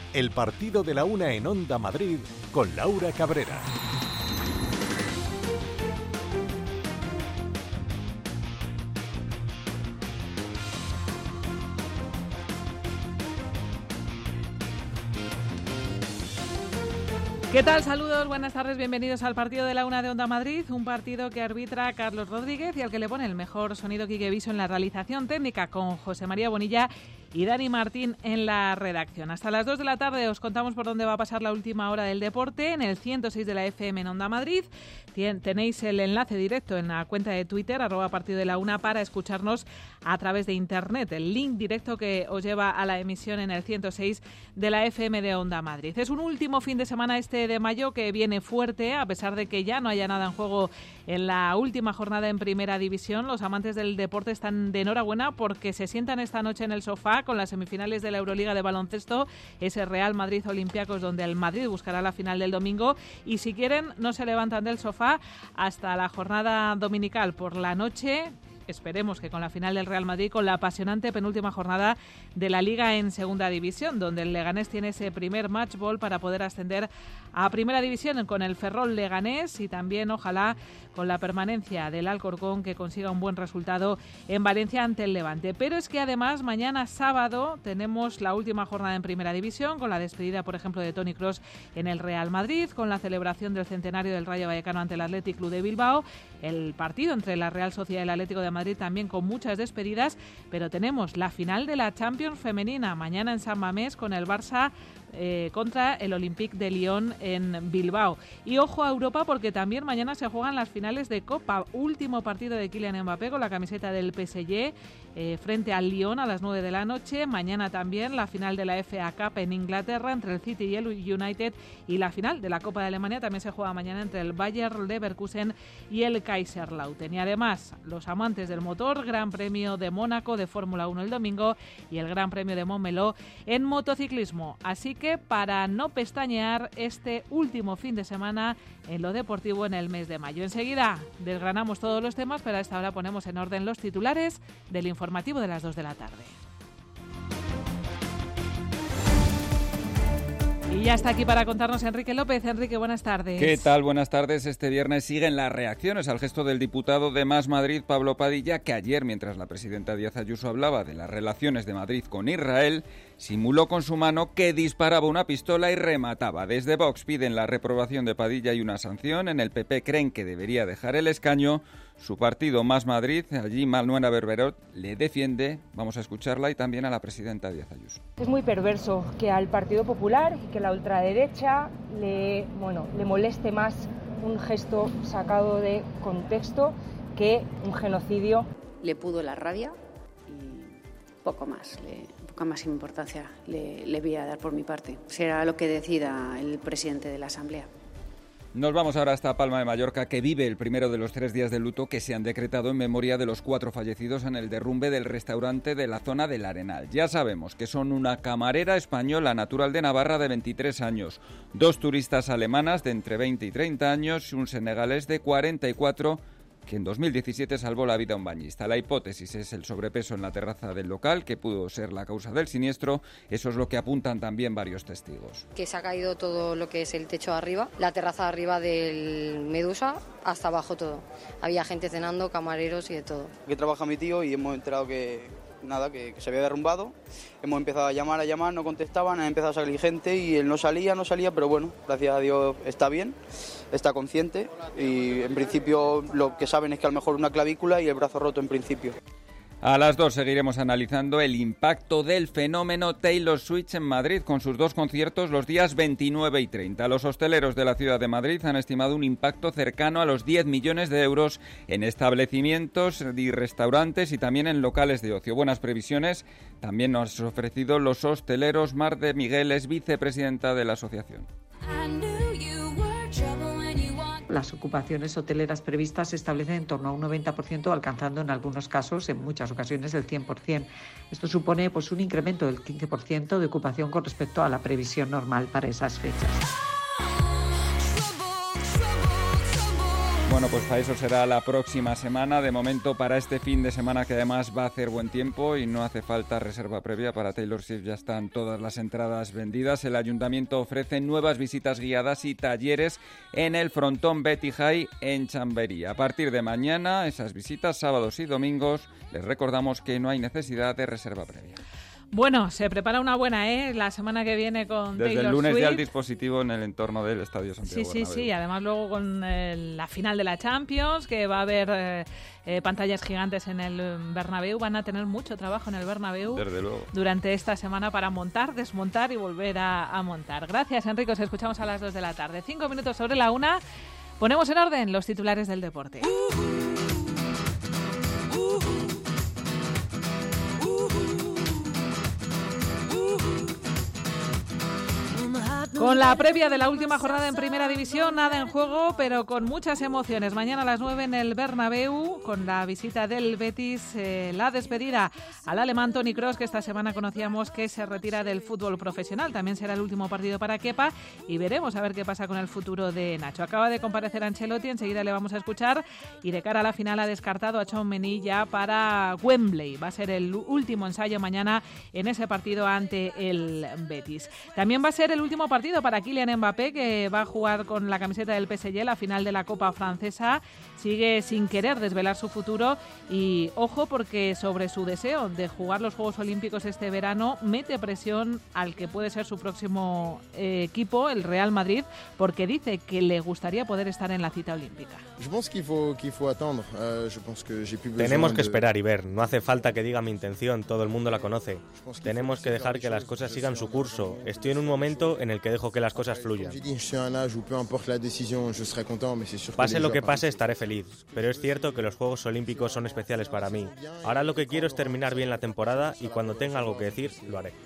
El partido de la una en Onda Madrid con Laura Cabrera. ¿Qué tal? Saludos, buenas tardes, bienvenidos al partido de la una de Onda Madrid, un partido que arbitra Carlos Rodríguez y al que le pone el mejor sonido Quique Viso en la realización técnica, con José María Bonilla y Dani Martín en la redacción. Hasta las 2 de la tarde os contamos por dónde va a pasar la última hora del deporte en el 106 de la FM en Onda Madrid. Tenéis el enlace directo en la cuenta de Twitter, @partido de la una, para escucharnos a través de internet. El link directo que os lleva a la emisión en el 106 de la FM de Onda Madrid. Es un último fin de semana este de mayo que viene fuerte, a pesar de que ya no haya nada en juego en la última jornada en Primera División. Los amantes del deporte están de enhorabuena porque se sientan esta noche en el sofá con las semifinales de la Euroliga de baloncesto, ese Real Madrid-Olympiacos, donde el Madrid buscará la final del domingo, y si quieren no se levantan del sofá hasta la jornada dominical por la noche. Esperemos que con la final del Real Madrid, con la apasionante penúltima jornada de la Liga en Segunda División, donde el Leganés tiene ese primer match ball para poder ascender a Primera División con el Ferrol Leganés, y también ojalá con la permanencia del Alcorcón, que consiga un buen resultado en Valencia ante el Levante. Pero es que además mañana sábado tenemos la última jornada en Primera División, con la despedida, por ejemplo, de Toni Kroos en el Real Madrid, con la celebración del centenario del Rayo Vallecano ante el Athletic Club de Bilbao, el partido entre la Real Sociedad y el Atlético de Madrid también con muchas despedidas, pero tenemos la final de la Champions femenina mañana en San Mamés, con el Barça contra el Olympique de Lyon en Bilbao. Y ojo a Europa, porque también mañana se juegan las finales de Copa. Último partido de Kylian Mbappé con la camiseta del PSG frente al Lyon a las 9 de la noche. Mañana también la final de la FA Cup en Inglaterra entre el City y el United, y la final de la Copa de Alemania también se juega mañana entre el Bayer Leverkusen y el Kaiserslautern. Y además, los amantes del motor, Gran Premio de Mónaco de Fórmula 1 el domingo y el Gran Premio de Montmeló en motociclismo. Así que para no pestañear este último fin de semana en lo deportivo en el mes de mayo. Enseguida desgranamos todos los temas, pero a esta hora ponemos en orden los titulares del informativo de las 2 de la tarde. Y ya está aquí para contarnos Enrique López. Enrique, buenas tardes. ¿Qué tal? Buenas tardes. Este viernes siguen las reacciones al gesto del diputado de Más Madrid, Pablo Padilla, que ayer, mientras la presidenta Díaz Ayuso hablaba de las relaciones de Madrid con Israel, simuló con su mano que disparaba una pistola y remataba. Desde Vox piden la reprobación de Padilla y una sanción. En el PP creen que debería dejar el escaño. Su partido Más Madrid, allí Manuela Berberot, le defiende. Vamos a escucharla, y también a la presidenta Díaz Ayuso. Es muy perverso que al Partido Popular y que la ultraderecha le moleste más un gesto sacado de contexto que un genocidio. Le pudo la rabia y poca más importancia le voy a dar por mi parte. Será lo que decida el presidente de la Asamblea. Nos vamos ahora hasta Palma de Mallorca, que vive el primero de los 3 días de luto que se han decretado en memoria de los 4 fallecidos en el derrumbe del restaurante de la zona del Arenal. Ya sabemos que son una camarera española natural de Navarra de 23 años, 2 turistas alemanas de entre 20 y 30 años y un senegalés de 44, que en 2017 salvó la vida a un bañista. La hipótesis es el sobrepeso en la terraza del local, que pudo ser la causa del siniestro. Eso es lo que apuntan también varios testigos. Que se ha caído todo lo que es el techo arriba, la terraza arriba del Medusa, hasta abajo todo. Había gente cenando, camareros y de todo. Aquí trabaja mi tío y hemos enterado que se había derrumbado. Hemos empezado a llamar, no contestaban, ha empezado a salir gente y él no salía, pero bueno, gracias a Dios está bien, está consciente y en principio lo que saben es que a lo mejor una clavícula y el brazo roto en principio. A las 2 seguiremos analizando el impacto del fenómeno Taylor Swift en Madrid, con sus 2 conciertos los días 29 y 30. Los hosteleros de la ciudad de Madrid han estimado un impacto cercano a los 10 millones de euros en establecimientos y restaurantes y también en locales de ocio. Buenas previsiones también nos han ofrecido los hosteleros. Mar de Miguel es vicepresidenta de la asociación. Las ocupaciones hoteleras previstas se establecen en torno a un 90%, alcanzando en algunos casos, en muchas ocasiones, el 100%. Esto supone un incremento del 15% de ocupación con respecto a la previsión normal para esas fechas. Bueno, pues para eso será la próxima semana. De momento, para este fin de semana, que además va a hacer buen tiempo y no hace falta reserva previa para Taylor Swift, ya están todas las entradas vendidas. El ayuntamiento ofrece nuevas visitas guiadas y talleres en el frontón Betty High en Chamberí. A partir de mañana, esas visitas sábados y domingos, les recordamos que no hay necesidad de reserva previa. Bueno, se prepara una buena, la semana que viene con Desde Taylor el lunes Swift. ya el dispositivo en el entorno del Estadio Santiago Bernabéu. Sí, además luego con la final de la Champions, que va a haber pantallas gigantes en el Bernabéu, van a tener mucho trabajo en el Bernabéu. Desde luego. Durante esta semana para montar, desmontar y volver a montar. Gracias, Enrique, os escuchamos a las 2 de la tarde. 5 minutos sobre la 1, ponemos en orden los titulares del deporte. Con la previa de la última jornada en Primera División, nada en juego, pero con muchas emociones. Mañana a las 9 en el Bernabéu, con la visita del Betis, la despedida al alemán Toni Kroos, que esta semana conocíamos que se retira del fútbol profesional. También será el último partido para Kepa y veremos a ver qué pasa con el futuro de Nacho. Acaba de comparecer Ancelotti, enseguida le vamos a escuchar, y de cara a la final ha descartado a Tchouaméni ya para Wembley. Va a ser el último ensayo mañana en ese partido ante el Betis. También va a ser el último partido para Kylian Mbappé, que va a jugar con la camiseta del PSG la final de la Copa Francesa. Sigue sin querer desvelar su futuro y ojo, porque sobre su deseo de jugar los Juegos Olímpicos este verano mete presión al que puede ser su próximo equipo, el Real Madrid, porque dice que le gustaría poder estar en la cita olímpica. Tenemos que esperar y ver, no hace falta que diga mi intención, todo el mundo la conoce. Tenemos que dejar que las cosas sigan su curso. Estoy en un momento en el que dejo que las cosas fluyan. Pase lo que pase, estaré feliz, pero es cierto que los Juegos Olímpicos son especiales para mí. Ahora lo que quiero es terminar bien la temporada y cuando tenga algo que decir, lo haré.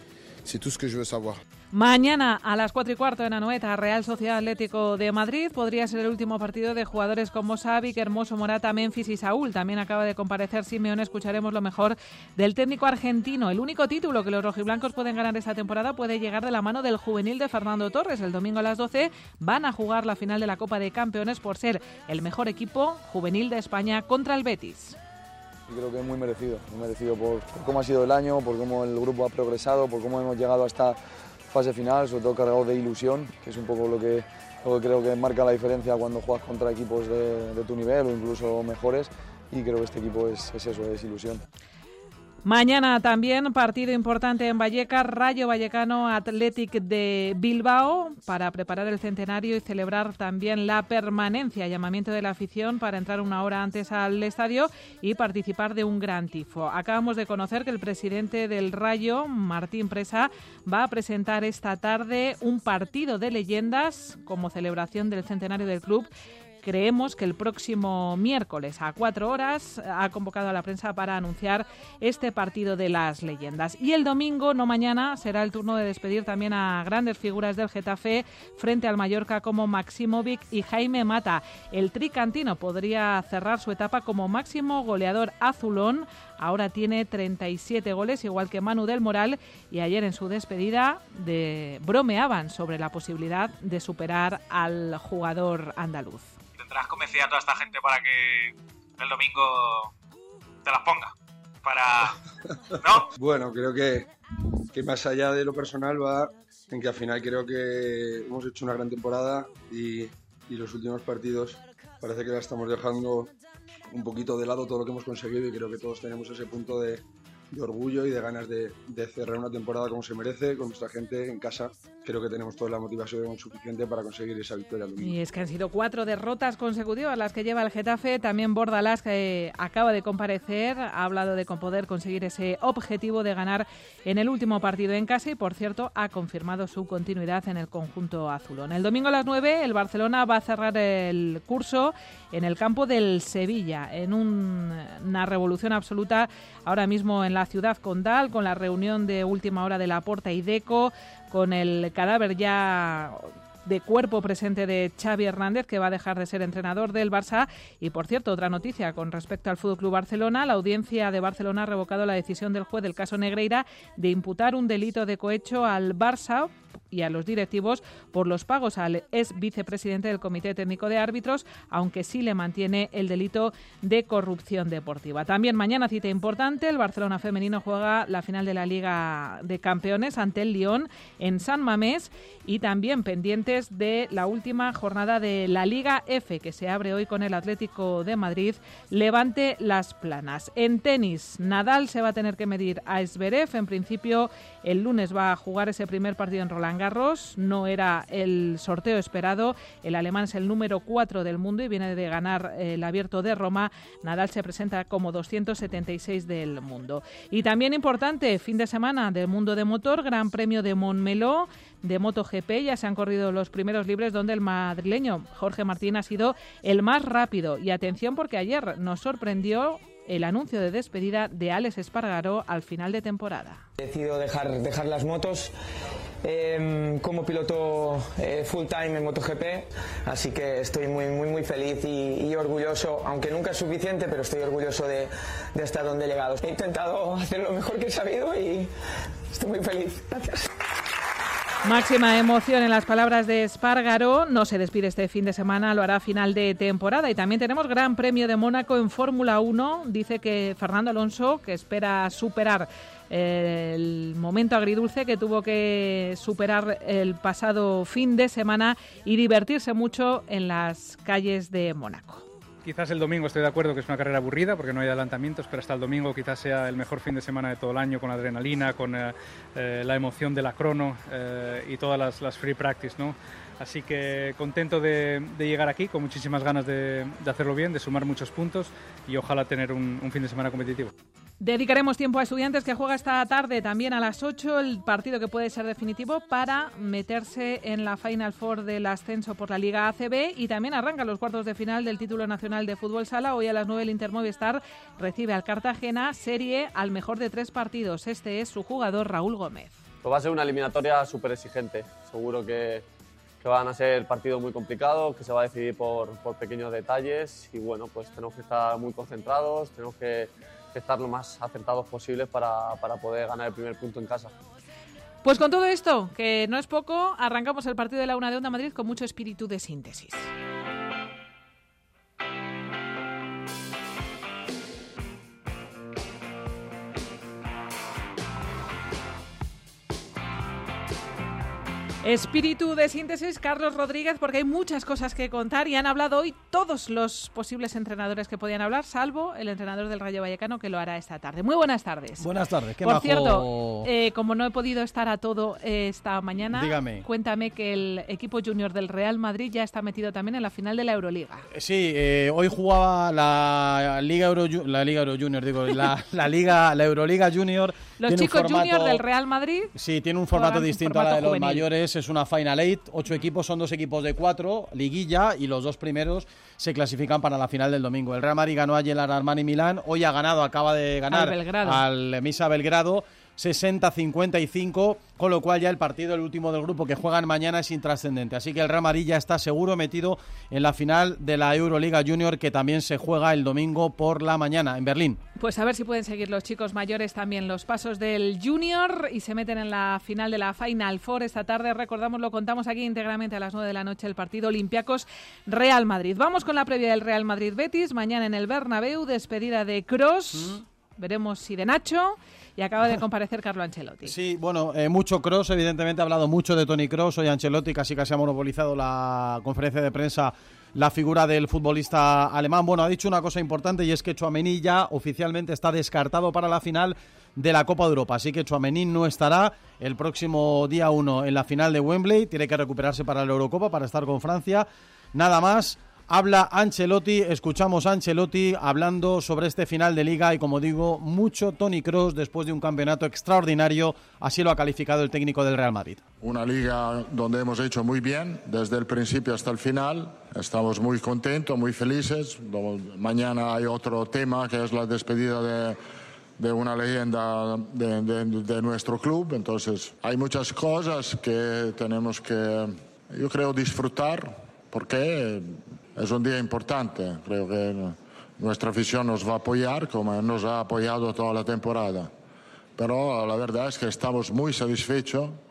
Mañana a las 4:15 en Anoeta, Real Sociedad Atlético de Madrid. Podría ser el último partido de jugadores como Savic, Hermoso, Morata, Memphis y Saúl. También acaba de comparecer Simeone. Escucharemos lo mejor del técnico argentino. El único título que los rojiblancos pueden ganar esta temporada puede llegar de la mano del juvenil de Fernando Torres. El domingo a las 12 van a jugar la final de la Copa de Campeones por ser el mejor equipo juvenil de España contra el Betis. Y creo que es muy merecido por cómo ha sido el año, por cómo el grupo ha progresado, por cómo hemos llegado a esta fase final, sobre todo cargado de ilusión, que es un poco lo que creo que marca la diferencia cuando juegas contra equipos de tu nivel o incluso mejores, y creo que este equipo es eso, es ilusión. Mañana también partido importante en Vallecas, Rayo Vallecano Athletic de Bilbao, para preparar el centenario y celebrar también la permanencia. Llamamiento de la afición para entrar una hora antes al estadio y participar de un gran tifo. Acabamos de conocer que el presidente del Rayo, Martín Presa, va a presentar esta tarde un partido de leyendas como celebración del centenario del club. Creemos que el próximo miércoles a 4 horas ha convocado a la prensa para anunciar este partido de las leyendas. Y el domingo, no mañana, será el turno de despedir también a grandes figuras del Getafe frente al Mallorca como Maximovic y Jaime Mata. El tricantino podría cerrar su etapa como máximo goleador azulón. Ahora tiene 37 goles, igual que Manu del Moral, y ayer en su despedida bromeaban sobre la posibilidad de superar al jugador andaluz. Tendrás convencida a toda esta gente para que el domingo te las ponga. ¿No? Bueno, creo que más allá de lo personal va en que al final creo que hemos hecho una gran temporada y los últimos partidos parece que la estamos dejando un poquito de lado todo lo que hemos conseguido, y creo que todos tenemos ese punto de orgullo y de ganas de cerrar una temporada como se merece, con nuestra gente en casa. Creo que tenemos toda la motivación suficiente para conseguir esa victoria el domingo. Y es que han sido 4 derrotas consecutivas las que lleva el Getafe. También Bordalás, que acaba de comparecer, ha hablado de poder conseguir ese objetivo de ganar en el último partido en casa y, por cierto, ha confirmado su continuidad en el conjunto azulón. El domingo a las 9 el Barcelona va a cerrar el curso en el campo del Sevilla, en una revolución absoluta ahora mismo en la ciudad condal, con la reunión de última hora de Laporta y Deco, con el cadáver ya de cuerpo presente de Xavi Hernández, que va a dejar de ser entrenador del Barça. Y, por cierto, otra noticia con respecto al FC Barcelona: la audiencia de Barcelona ha revocado la decisión del juez del caso Negreira de imputar un delito de cohecho al Barça y a los directivos por los pagos al ex vicepresidente del Comité Técnico de Árbitros, aunque sí le mantiene el delito de corrupción deportiva. También mañana cita importante, el Barcelona femenino juega la final de la Liga de Campeones ante el Lyon en San Mamés, y también pendientes de la última jornada de la Liga F, que se abre hoy con el Atlético de Madrid, Levante Las Planas. En tenis, Nadal se va a tener que medir a Zverev. En principio, el lunes va a jugar ese primer partido en Roland Garros. No era el sorteo esperado. El alemán es el número 4 del mundo y viene de ganar el Abierto de Roma. Nadal se presenta como 276 del mundo. Y también importante, fin de semana del mundo de motor, Gran Premio de Montmeló de MotoGP. Ya se han corrido los primeros libres, donde el madrileño Jorge Martín ha sido el más rápido. Y atención, porque ayer nos sorprendió el anuncio de despedida de Alex Espargaró al final de temporada. He decidido dejar las motos como piloto full time en MotoGP, así que estoy muy feliz y orgulloso, aunque nunca es suficiente, pero estoy orgulloso de estar donde he llegado. He intentado hacer lo mejor que he sabido y estoy muy feliz. Gracias. Máxima emoción en las palabras de Espargaró. No se despide este fin de semana, lo hará a final de temporada. Y también tenemos Gran Premio de Mónaco en Fórmula 1. Dice que Fernando Alonso, que espera superar el momento agridulce que tuvo que superar el pasado fin de semana y divertirse mucho en las calles de Mónaco. Quizás el domingo estoy de acuerdo que es una carrera aburrida porque no hay adelantamientos, pero hasta el domingo quizás sea el mejor fin de semana de todo el año, con adrenalina, con la emoción de la crono y todas las free practice, ¿no? Así que contento de llegar aquí, con muchísimas ganas de hacerlo bien, de sumar muchos puntos y ojalá tener un fin de semana competitivo. Dedicaremos tiempo a Estudiantes, que juega esta tarde también a las 8, el partido que puede ser definitivo para meterse en la Final Four del ascenso por la Liga ACB, y también arrancan los cuartos de final del título nacional de fútbol sala. Hoy a las 9 el Inter Movistar recibe al Cartagena, serie al mejor de 3 partidos. Este es su jugador Raúl Gómez. Pues va a ser una eliminatoria súper exigente, seguro que van a ser partidos muy complicados, que se va a decidir por pequeños detalles y bueno, pues tenemos que estar muy concentrados, tenemos que estar lo más acertados posibles para poder ganar el primer punto en casa. Pues con todo esto, que no es poco, arrancamos el partido de la Una de Onda Madrid con mucho espíritu de síntesis. Espíritu de síntesis, Carlos Rodríguez, porque hay muchas cosas que contar y han hablado hoy todos los posibles entrenadores que podían hablar, salvo el entrenador del Rayo Vallecano, que lo hará esta tarde. Muy buenas tardes. Buenas tardes. Por cierto, como no he podido estar a todo esta mañana, dígame. Cuéntame que el equipo junior del Real Madrid ya está metido también en la final de la Euroliga. Sí, hoy jugaba la Euroliga Junior. Los chicos junior del Real Madrid. Sí, tiene un formato distinto a la de los mayores. Es una Final 8, 8 equipos, son 2 equipos de 4, liguilla, y los 2 primeros se clasifican para la final del domingo. El Real Madrid ganó ayer al Armani Milán, hoy acaba de ganar al Misa Belgrado, 60-55, con lo cual ya el partido, el último del grupo que juegan mañana, es intrascendente. Así que el Real Madrid ya está seguro metido en la final de la Euroliga Junior, que también se juega el domingo por la mañana en Berlín. Pues a ver si pueden seguir los chicos mayores también los pasos del Junior y se meten en la final de la Final Four esta tarde. Recordamos, lo contamos aquí íntegramente a las 9 de la noche, el partido Olympiacos-Real Madrid. Vamos con la previa del Real Madrid-Betis. Mañana en el Bernabéu, despedida de Kroos. Veremos si de Nacho. Y acaba de comparecer Carlo Ancelotti. Sí, bueno, mucho Kroos, evidentemente ha hablado mucho de Toni Kroos. Hoy Ancelotti casi ha monopolizado la conferencia de prensa, la figura del futbolista alemán. Bueno, ha dicho una cosa importante, y es que Tchouaméni ya oficialmente está descartado para la final de la Copa de Europa. Así que Tchouaméni no estará el próximo día 1 en la final de Wembley. Tiene que recuperarse para la Eurocopa, para estar con Francia. Nada más. Habla Ancelotti, escuchamos a Ancelotti hablando sobre este final de Liga y, como digo, mucho Toni Kroos después de un campeonato extraordinario, así lo ha calificado el técnico del Real Madrid. Una Liga donde hemos hecho muy bien, desde el principio hasta el final. Estamos muy contentos, muy felices. Mañana hay otro tema, que es la despedida de una leyenda de nuestro club. Entonces, hay muchas cosas que tenemos que, yo creo, disfrutar, porque es un día importante. Creo que nuestra afición nos va a apoyar como nos ha apoyado toda la temporada. Pero la verdad es que estamos muy satisfechos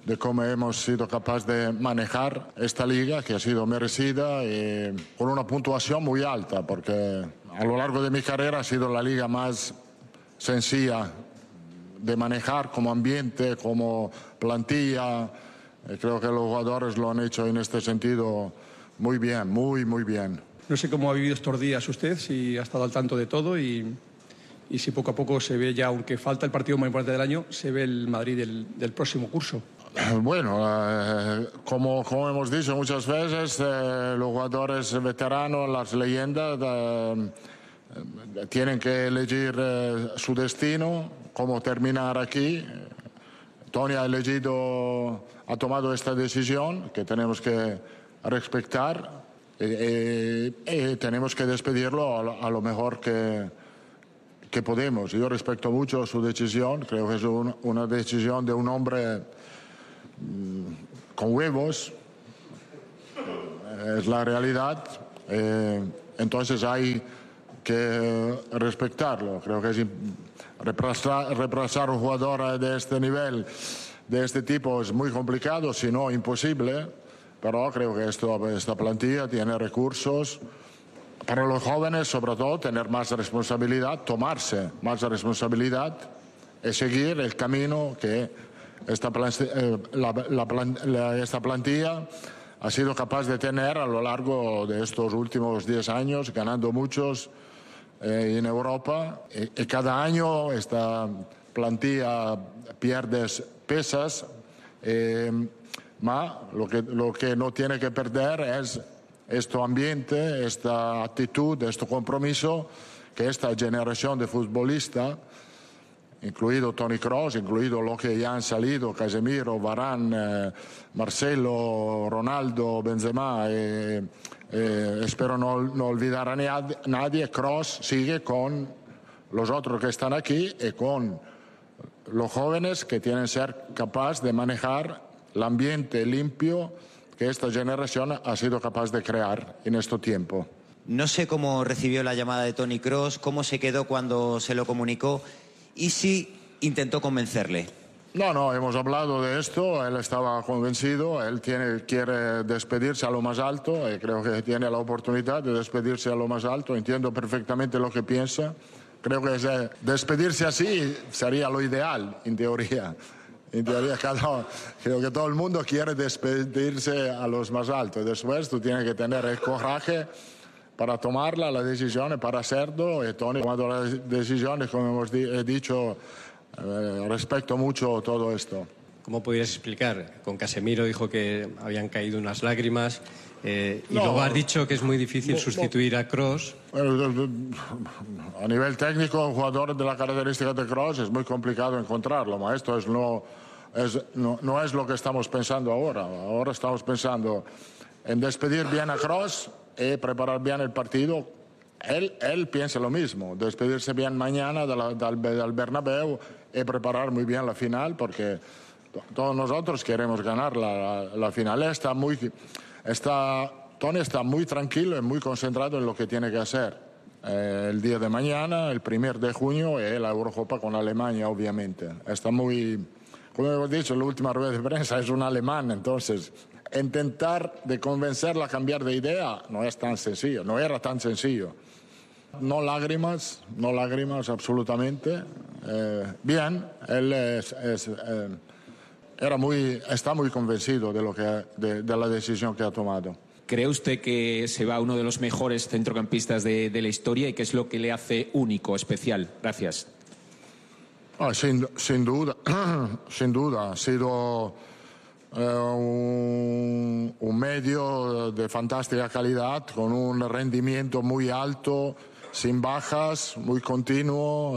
de cómo hemos sido capaces de manejar esta liga, que ha sido merecida y con una puntuación muy alta, porque a lo largo de mi carrera ha sido la liga más sencilla de manejar como ambiente, como plantilla. Creo que los jugadores lo han hecho en este sentido muy bien, muy bien. No sé cómo ha vivido estos días usted, si ha estado al tanto de todo y si poco a poco se ve ya, aunque falta el partido más importante del año, se ve el Madrid del próximo curso. Bueno, como hemos dicho muchas veces, los jugadores veteranos, las leyendas, tienen que elegir su destino, cómo terminar aquí. Tony ha tomado esta decisión que tenemos que respetar y tenemos que despedirlo a lo mejor que podemos. Yo respeto mucho su decisión, creo que es una decisión de un hombre con huevos, es la realidad, entonces hay que respetarlo. Creo que es reemplazar un jugador de este nivel, de este tipo, es muy complicado, si no imposible, pero creo que esta plantilla tiene recursos para los jóvenes, sobre todo tener más responsabilidad, tomarse más responsabilidad y seguir el camino que esta plantilla ha sido capaz de tener a lo largo de estos últimos 10 años, ganando muchos en Europa. Y cada año esta plantilla pierde pesas, lo que no tiene que perder es este ambiente, esta actitud, este compromiso que esta generación de futbolistas, incluido Toni Kroos, incluido los que ya han salido, Casemiro, Varane, Marcelo, Ronaldo, Benzema, espero no olvidar a nadie. Kroos sigue con los otros que están aquí y con los jóvenes que tienen que ser capaces de manejar el ambiente limpio que esta generación ha sido capaz de crear en este tiempo. No sé cómo recibió la llamada de Toni Kroos, cómo se quedó cuando se lo comunicó y si intentó convencerle. No, hemos hablado de esto, él estaba convencido, él quiere despedirse a lo más alto y creo que tiene la oportunidad de despedirse a lo más alto, entiendo perfectamente lo que piensa, creo que despedirse así sería lo ideal, en teoría. En teoría, creo que todo el mundo quiere despedirse a los más altos. Después tú tienes que tener el coraje para tomar la decisión y para hacerlo. Y Tony ha tomado las decisiones, como hemos dicho, respeto mucho todo esto. ¿Cómo podrías explicar? Con Casemiro dijo que habían caído unas lágrimas y luego has dicho que es muy difícil sustituir a Kroos. A nivel técnico, un jugador de la característica de Kroos es muy complicado encontrarlo, pero esto no es lo que estamos pensando ahora. Ahora estamos pensando en despedir bien a Kroos y preparar bien el partido. Él piensa lo mismo, despedirse bien mañana del Bernabéu y preparar muy bien la final, porque todos nosotros queremos ganar la final. Tony está muy tranquilo y muy concentrado en lo que tiene que hacer. El día de mañana, el 1 de junio, y la Eurocopa con Alemania, obviamente. Está muy, como hemos dicho en la última rueda de prensa, es un alemán, entonces intentar de convencerla a cambiar de idea no es tan sencillo, no era tan sencillo. No lágrimas absolutamente. Bien, él está muy convencido de la decisión que ha tomado. ¿Cree usted que se va uno de los mejores centrocampistas de la historia y qué es lo que le hace único, especial? Gracias. Sin duda, ha sido un medio de fantástica calidad, con un rendimiento muy alto, sin bajas, muy continuo.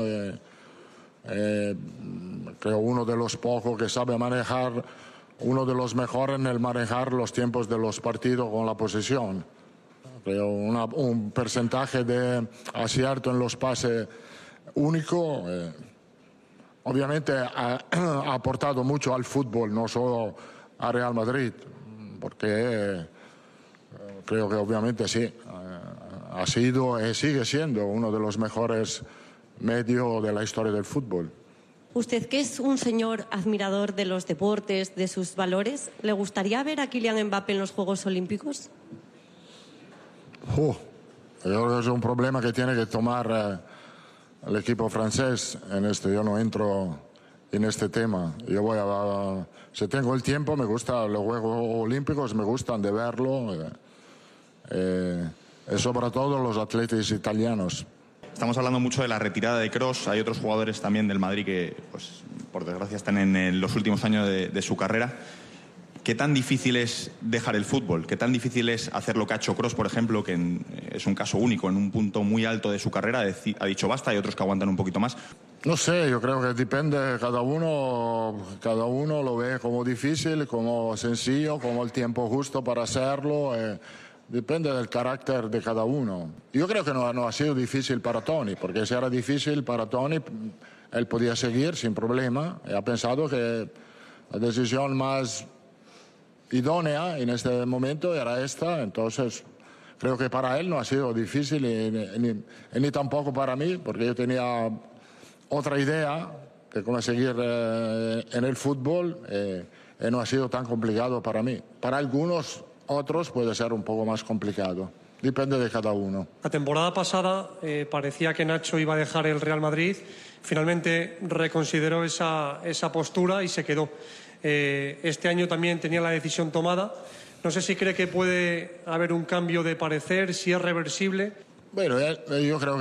Creo uno de los pocos que sabe manejar, uno de los mejores en el manejar los tiempos de los partidos con la posesión. Creo un porcentaje de acierto en los pases único. Obviamente ha aportado mucho al fútbol, no solo a Real Madrid, porque creo que obviamente sí, ha sido y sigue siendo uno de los mejores medios de la historia del fútbol. Usted, que es un señor admirador de los deportes, de sus valores, ¿le gustaría ver a Kylian Mbappé en los Juegos Olímpicos? Yo creo que es un problema que tiene que tomar el equipo francés en esto. Yo no entro en este tema. Yo si tengo el tiempo, me gustan los Juegos Olímpicos, me gustan de verlo. Y sobre todo los atletas italianos. Estamos hablando mucho de la retirada de Kroos. Hay otros jugadores también del Madrid que, pues, por desgracia, están en los últimos años de su carrera. ¿Qué tan difícil es dejar el fútbol? ¿Qué tan difícil es hacer lo que ha hecho Kroos, por ejemplo, que es un caso único, en un punto muy alto de su carrera? Ha dicho basta, hay otros que aguantan un poquito más. No sé, yo creo que depende, cada uno lo ve como difícil, como sencillo, como el tiempo justo para hacerlo. Depende del carácter de cada uno. Yo creo que no ha sido difícil para Toni, porque si era difícil para Toni, él podía seguir sin problema. Y ha pensado que la decisión más idónea en este momento era esta, entonces creo que para él no ha sido difícil ni tampoco para mí, porque yo tenía otra idea de cómo seguir en el fútbol y no ha sido tan complicado para mí. Para algunos otros puede ser un poco más complicado, depende de cada uno. La temporada pasada parecía que Nacho iba a dejar el Real Madrid, finalmente reconsideró esa postura y se quedó. Este año también tenía la decisión tomada. No sé si cree que puede haber un cambio de parecer, si es reversible. Bueno, yo creo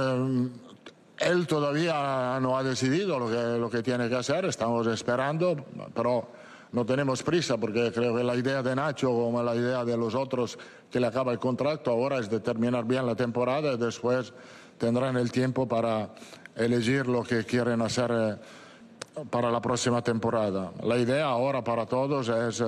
que él todavía no ha decidido lo que tiene que hacer. Estamos esperando, pero no tenemos prisa, porque creo que la idea de Nacho, como la idea de los otros que le acaba el contrato ahora, es de terminar bien la temporada y después tendrán el tiempo para elegir lo que quieren hacer para la próxima temporada. La idea ahora para todos es,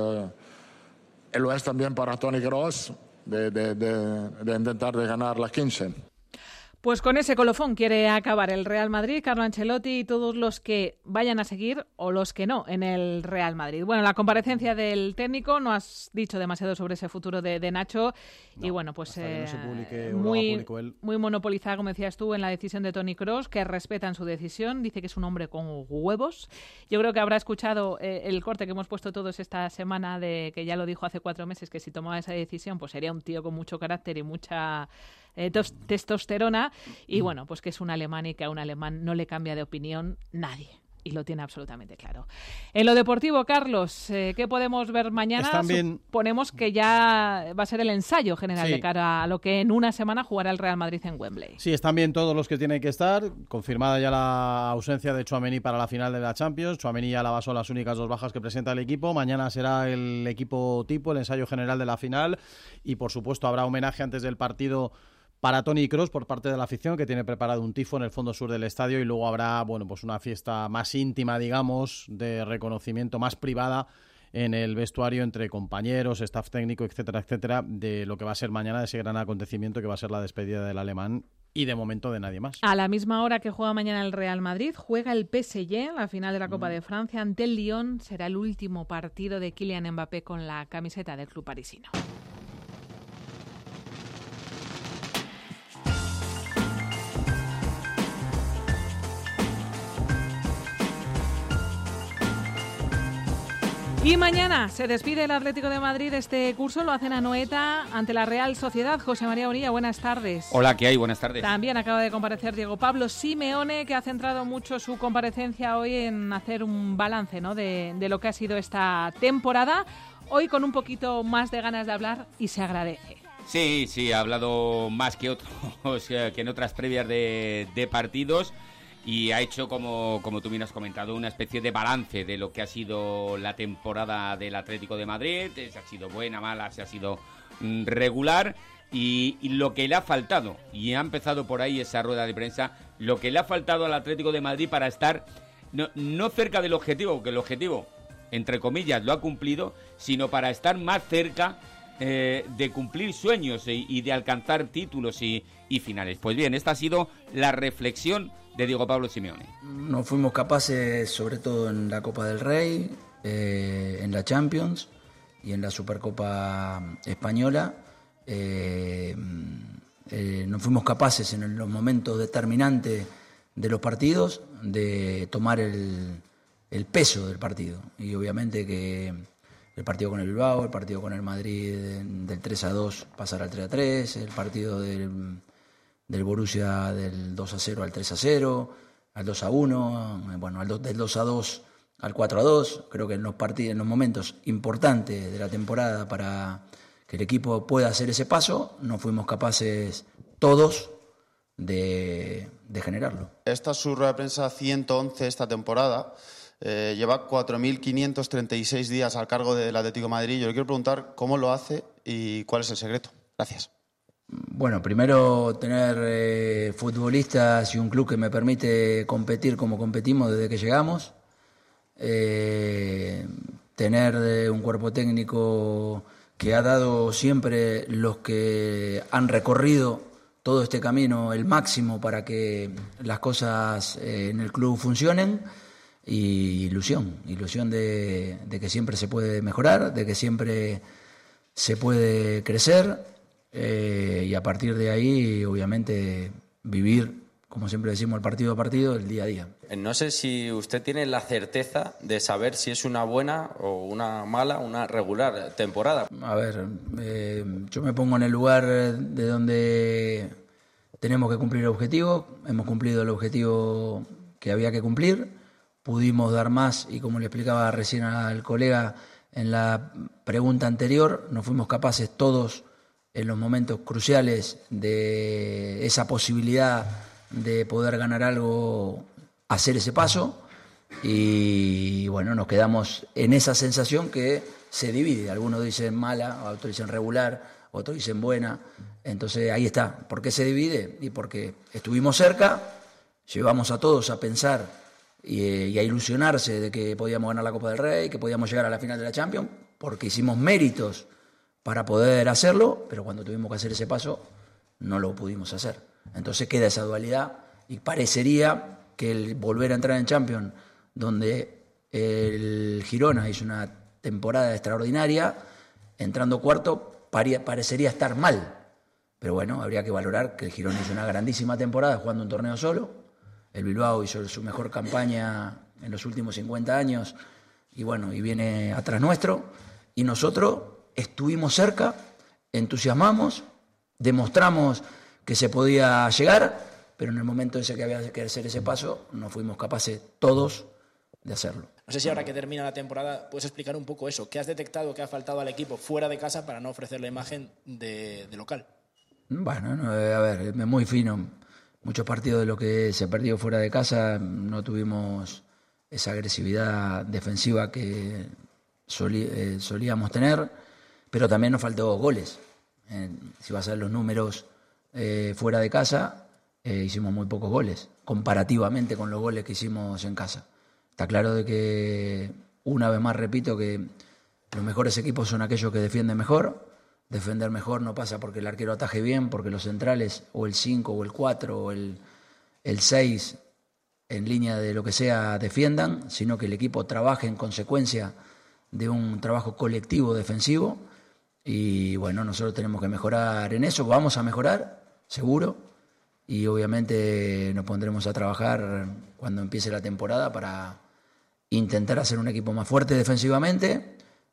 y lo es también para Toni Kroos, de intentar de ganar la 15. Pues con ese colofón quiere acabar el Real Madrid, Carlo Ancelotti y todos los que vayan a seguir o los que no en el Real Madrid. Bueno, la comparecencia del técnico, no has dicho demasiado sobre ese futuro de Nacho y bueno, pues muy monopolizada, como decías tú, en la decisión de Toni Kroos, que respetan su decisión, dice que es un hombre con huevos. Yo creo que habrá escuchado el corte que hemos puesto todos esta semana, de que ya lo dijo hace 4 meses, que si tomaba esa decisión pues sería un tío con mucho carácter y mucha testosterona, y bueno, pues que es un alemán y que a un alemán no le cambia de opinión nadie. Y lo tiene absolutamente claro. En lo deportivo, Carlos, ¿qué podemos ver mañana? Suponemos que ya va a ser el ensayo general de cara a lo que en una semana jugará el Real Madrid en Wembley. Sí, están bien todos los que tienen que estar. Confirmada ya la ausencia de Tchouaméni para la final de la Champions. Tchouaméni y Alaba son las únicas 2 bajas que presenta el equipo. Mañana será el equipo tipo, el ensayo general de la final. Y por supuesto habrá homenaje antes del partido para Toni Kroos por parte de la afición, que tiene preparado un tifo en el fondo sur del estadio, y luego habrá, bueno, pues una fiesta más íntima, digamos, de reconocimiento más privada en el vestuario entre compañeros, staff técnico, etcétera, etcétera, de lo que va a ser mañana, de ese gran acontecimiento que va a ser la despedida del alemán y de momento de nadie más. A la misma hora que juega mañana el Real Madrid, juega el PSG, la final de la Copa de Francia ante el Lyon. Será el último partido de Kylian Mbappé con la camiseta del club parisino. Y mañana se despide el Atlético de Madrid de este curso, lo hacen a Anoeta ante la Real Sociedad. José María Bonilla, buenas tardes. Hola, ¿qué hay? Buenas tardes. También acaba de comparecer Diego Pablo Simeone, que ha centrado mucho su comparecencia hoy en hacer un balance, ¿no?, de lo que ha sido esta temporada. Hoy con un poquito más de ganas de hablar y se agradece. Sí, ha hablado más que otros, que en otras previas de partidos. Y ha hecho, como tú bien has comentado, una especie de balance de lo que ha sido la temporada del Atlético de Madrid. Si ha sido buena, mala, si ha sido regular. Y lo que le ha faltado, y ha empezado por ahí esa rueda de prensa, lo que le ha faltado al Atlético de Madrid para estar no cerca del objetivo, porque el objetivo, entre comillas, lo ha cumplido, sino para estar más cerca de cumplir sueños y de alcanzar títulos y finales. Pues bien, esta ha sido la reflexión de Diego Pablo Simeone. No fuimos capaces, sobre todo en la Copa del Rey, en la Champions y en la Supercopa Española. No fuimos capaces en los momentos determinantes de los partidos, de tomar el peso del partido. Y obviamente que el partido con el Bilbao, el partido con el Madrid del 3-2 pasar al 3-3, el partido del Borussia del 2-0 al 3-0, al 2-1, bueno, del 2-2 al 4-2. Creo que en los momentos importantes de la temporada para que el equipo pueda hacer ese paso, no fuimos capaces todos de generarlo. Esta es su rueda de prensa 111 esta temporada. Lleva 4.536 días al cargo del Atlético de Madrid. Yo le quiero preguntar cómo lo hace y cuál es el secreto. Gracias. Bueno, primero tener futbolistas y un club que me permite competir como competimos desde que llegamos. Tener un cuerpo técnico que ha dado siempre los que han recorrido todo este camino el máximo para que las cosas en el club funcionen, y ilusión de que siempre se puede mejorar, de que siempre se puede crecer, y a partir de ahí obviamente vivir, como siempre decimos, el partido a partido, el día a día. No sé si usted tiene la certeza de saber si es una buena o una mala, una regular temporada. A ver, yo me pongo en el lugar de donde tenemos que cumplir el objetivo. Hemos cumplido el objetivo que había que cumplir. Pudimos dar más y, como le explicaba recién al colega en la pregunta anterior, no fuimos capaces todos en los momentos cruciales de esa posibilidad de poder ganar algo, hacer ese paso, y bueno, nos quedamos en esa sensación que se divide. Algunos dicen mala, otros dicen regular, otros dicen buena. Entonces ahí está. ¿Por qué se divide? Y porque estuvimos cerca, llevamos a todos a pensar y a ilusionarse de que podíamos ganar la Copa del Rey, que podíamos llegar a la final de la Champions, porque hicimos méritos para poder hacerlo, pero cuando tuvimos que hacer ese paso no lo pudimos hacer. Entonces queda esa dualidad, y parecería que el volver a entrar en Champions, donde el Girona hizo una temporada extraordinaria, entrando cuarto parecería estar mal. Pero bueno, habría que valorar que el Girona hizo una grandísima temporada jugando un torneo solo. El Bilbao hizo su mejor campaña en los últimos 50 años y bueno, y viene atrás nuestro. Y nosotros estuvimos cerca, entusiasmamos, demostramos que se podía llegar, pero en el momento ese que había que hacer ese paso no fuimos capaces todos de hacerlo. No sé si ahora que termina la temporada puedes explicar un poco eso. ¿Qué has detectado que ha faltado al equipo fuera de casa para no ofrecer la imagen de local? Bueno, a ver, es muy fino. Muchos partidos de lo que se perdió fuera de casa no tuvimos esa agresividad defensiva que solíamos tener, pero también nos faltó goles. Si vas a ver los números fuera de casa, hicimos muy pocos goles, comparativamente con los goles que hicimos en casa. Está claro de que, una vez más repito, que los mejores equipos son aquellos que defienden mejor. Defender mejor no pasa porque el arquero ataje bien, porque los centrales, o el 5, o el 4, o el 6, en línea de lo que sea, defiendan, sino que el equipo trabaje en consecuencia de un trabajo colectivo defensivo. Y bueno, nosotros tenemos que mejorar en eso. Vamos a mejorar, seguro, y obviamente nos pondremos a trabajar cuando empiece la temporada para intentar hacer un equipo más fuerte defensivamente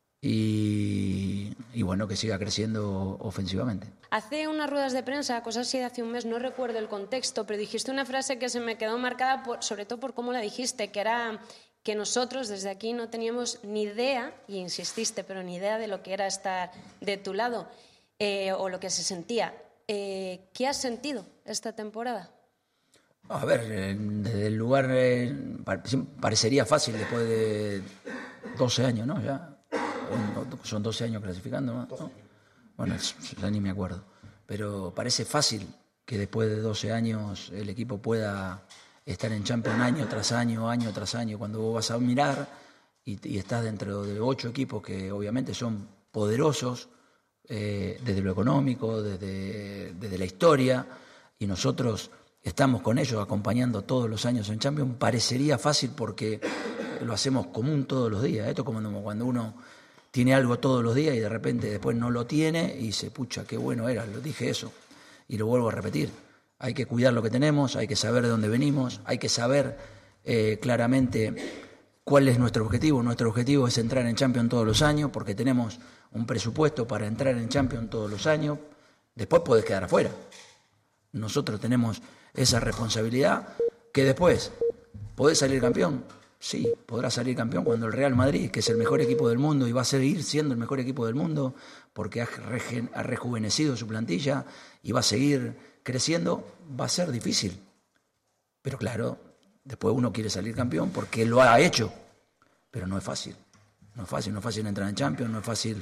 y bueno, que siga creciendo ofensivamente. Hace unas ruedas de prensa, cosas así de hace un mes, no recuerdo el contexto, pero dijiste una frase que se me quedó marcada, sobre todo por cómo la dijiste, que era que nosotros desde aquí no teníamos ni idea, y insististe, pero ni idea de lo que era estar de tu lado, o lo que se sentía. ¿Qué has sentido esta temporada? A ver, desde el lugar parecería fácil después de 12 años, ¿no? Ya son 12 años clasificando, ¿no? Bueno, ya ni me acuerdo. Pero parece fácil que después de 12 años el equipo pueda estar en Champions año tras año, cuando vos vas a mirar y estás dentro de 8 equipos que obviamente son poderosos desde lo económico, desde la historia, y nosotros estamos con ellos acompañando todos los años en Champions. Parecería fácil porque lo hacemos común todos los días. Esto es como cuando uno tiene algo todos los días y de repente después no lo tiene y se pucha, qué bueno era, lo dije eso y lo vuelvo a repetir. Hay que cuidar lo que tenemos, hay que saber de dónde venimos, hay que saber claramente cuál es nuestro objetivo. Nuestro objetivo es entrar en Champions todos los años, porque tenemos un presupuesto para entrar en Champions todos los años. Después podés quedar afuera. Nosotros tenemos esa responsabilidad. Que después, ¿podés salir campeón? Sí, podrá salir campeón cuando el Real Madrid, que es el mejor equipo del mundo y va a seguir siendo el mejor equipo del mundo porque ha rejuvenecido su plantilla y va a seguir creciendo, va a ser difícil. Pero claro, después uno quiere salir campeón porque lo ha hecho, pero no es fácil. No es fácil entrar en Champions, no es fácil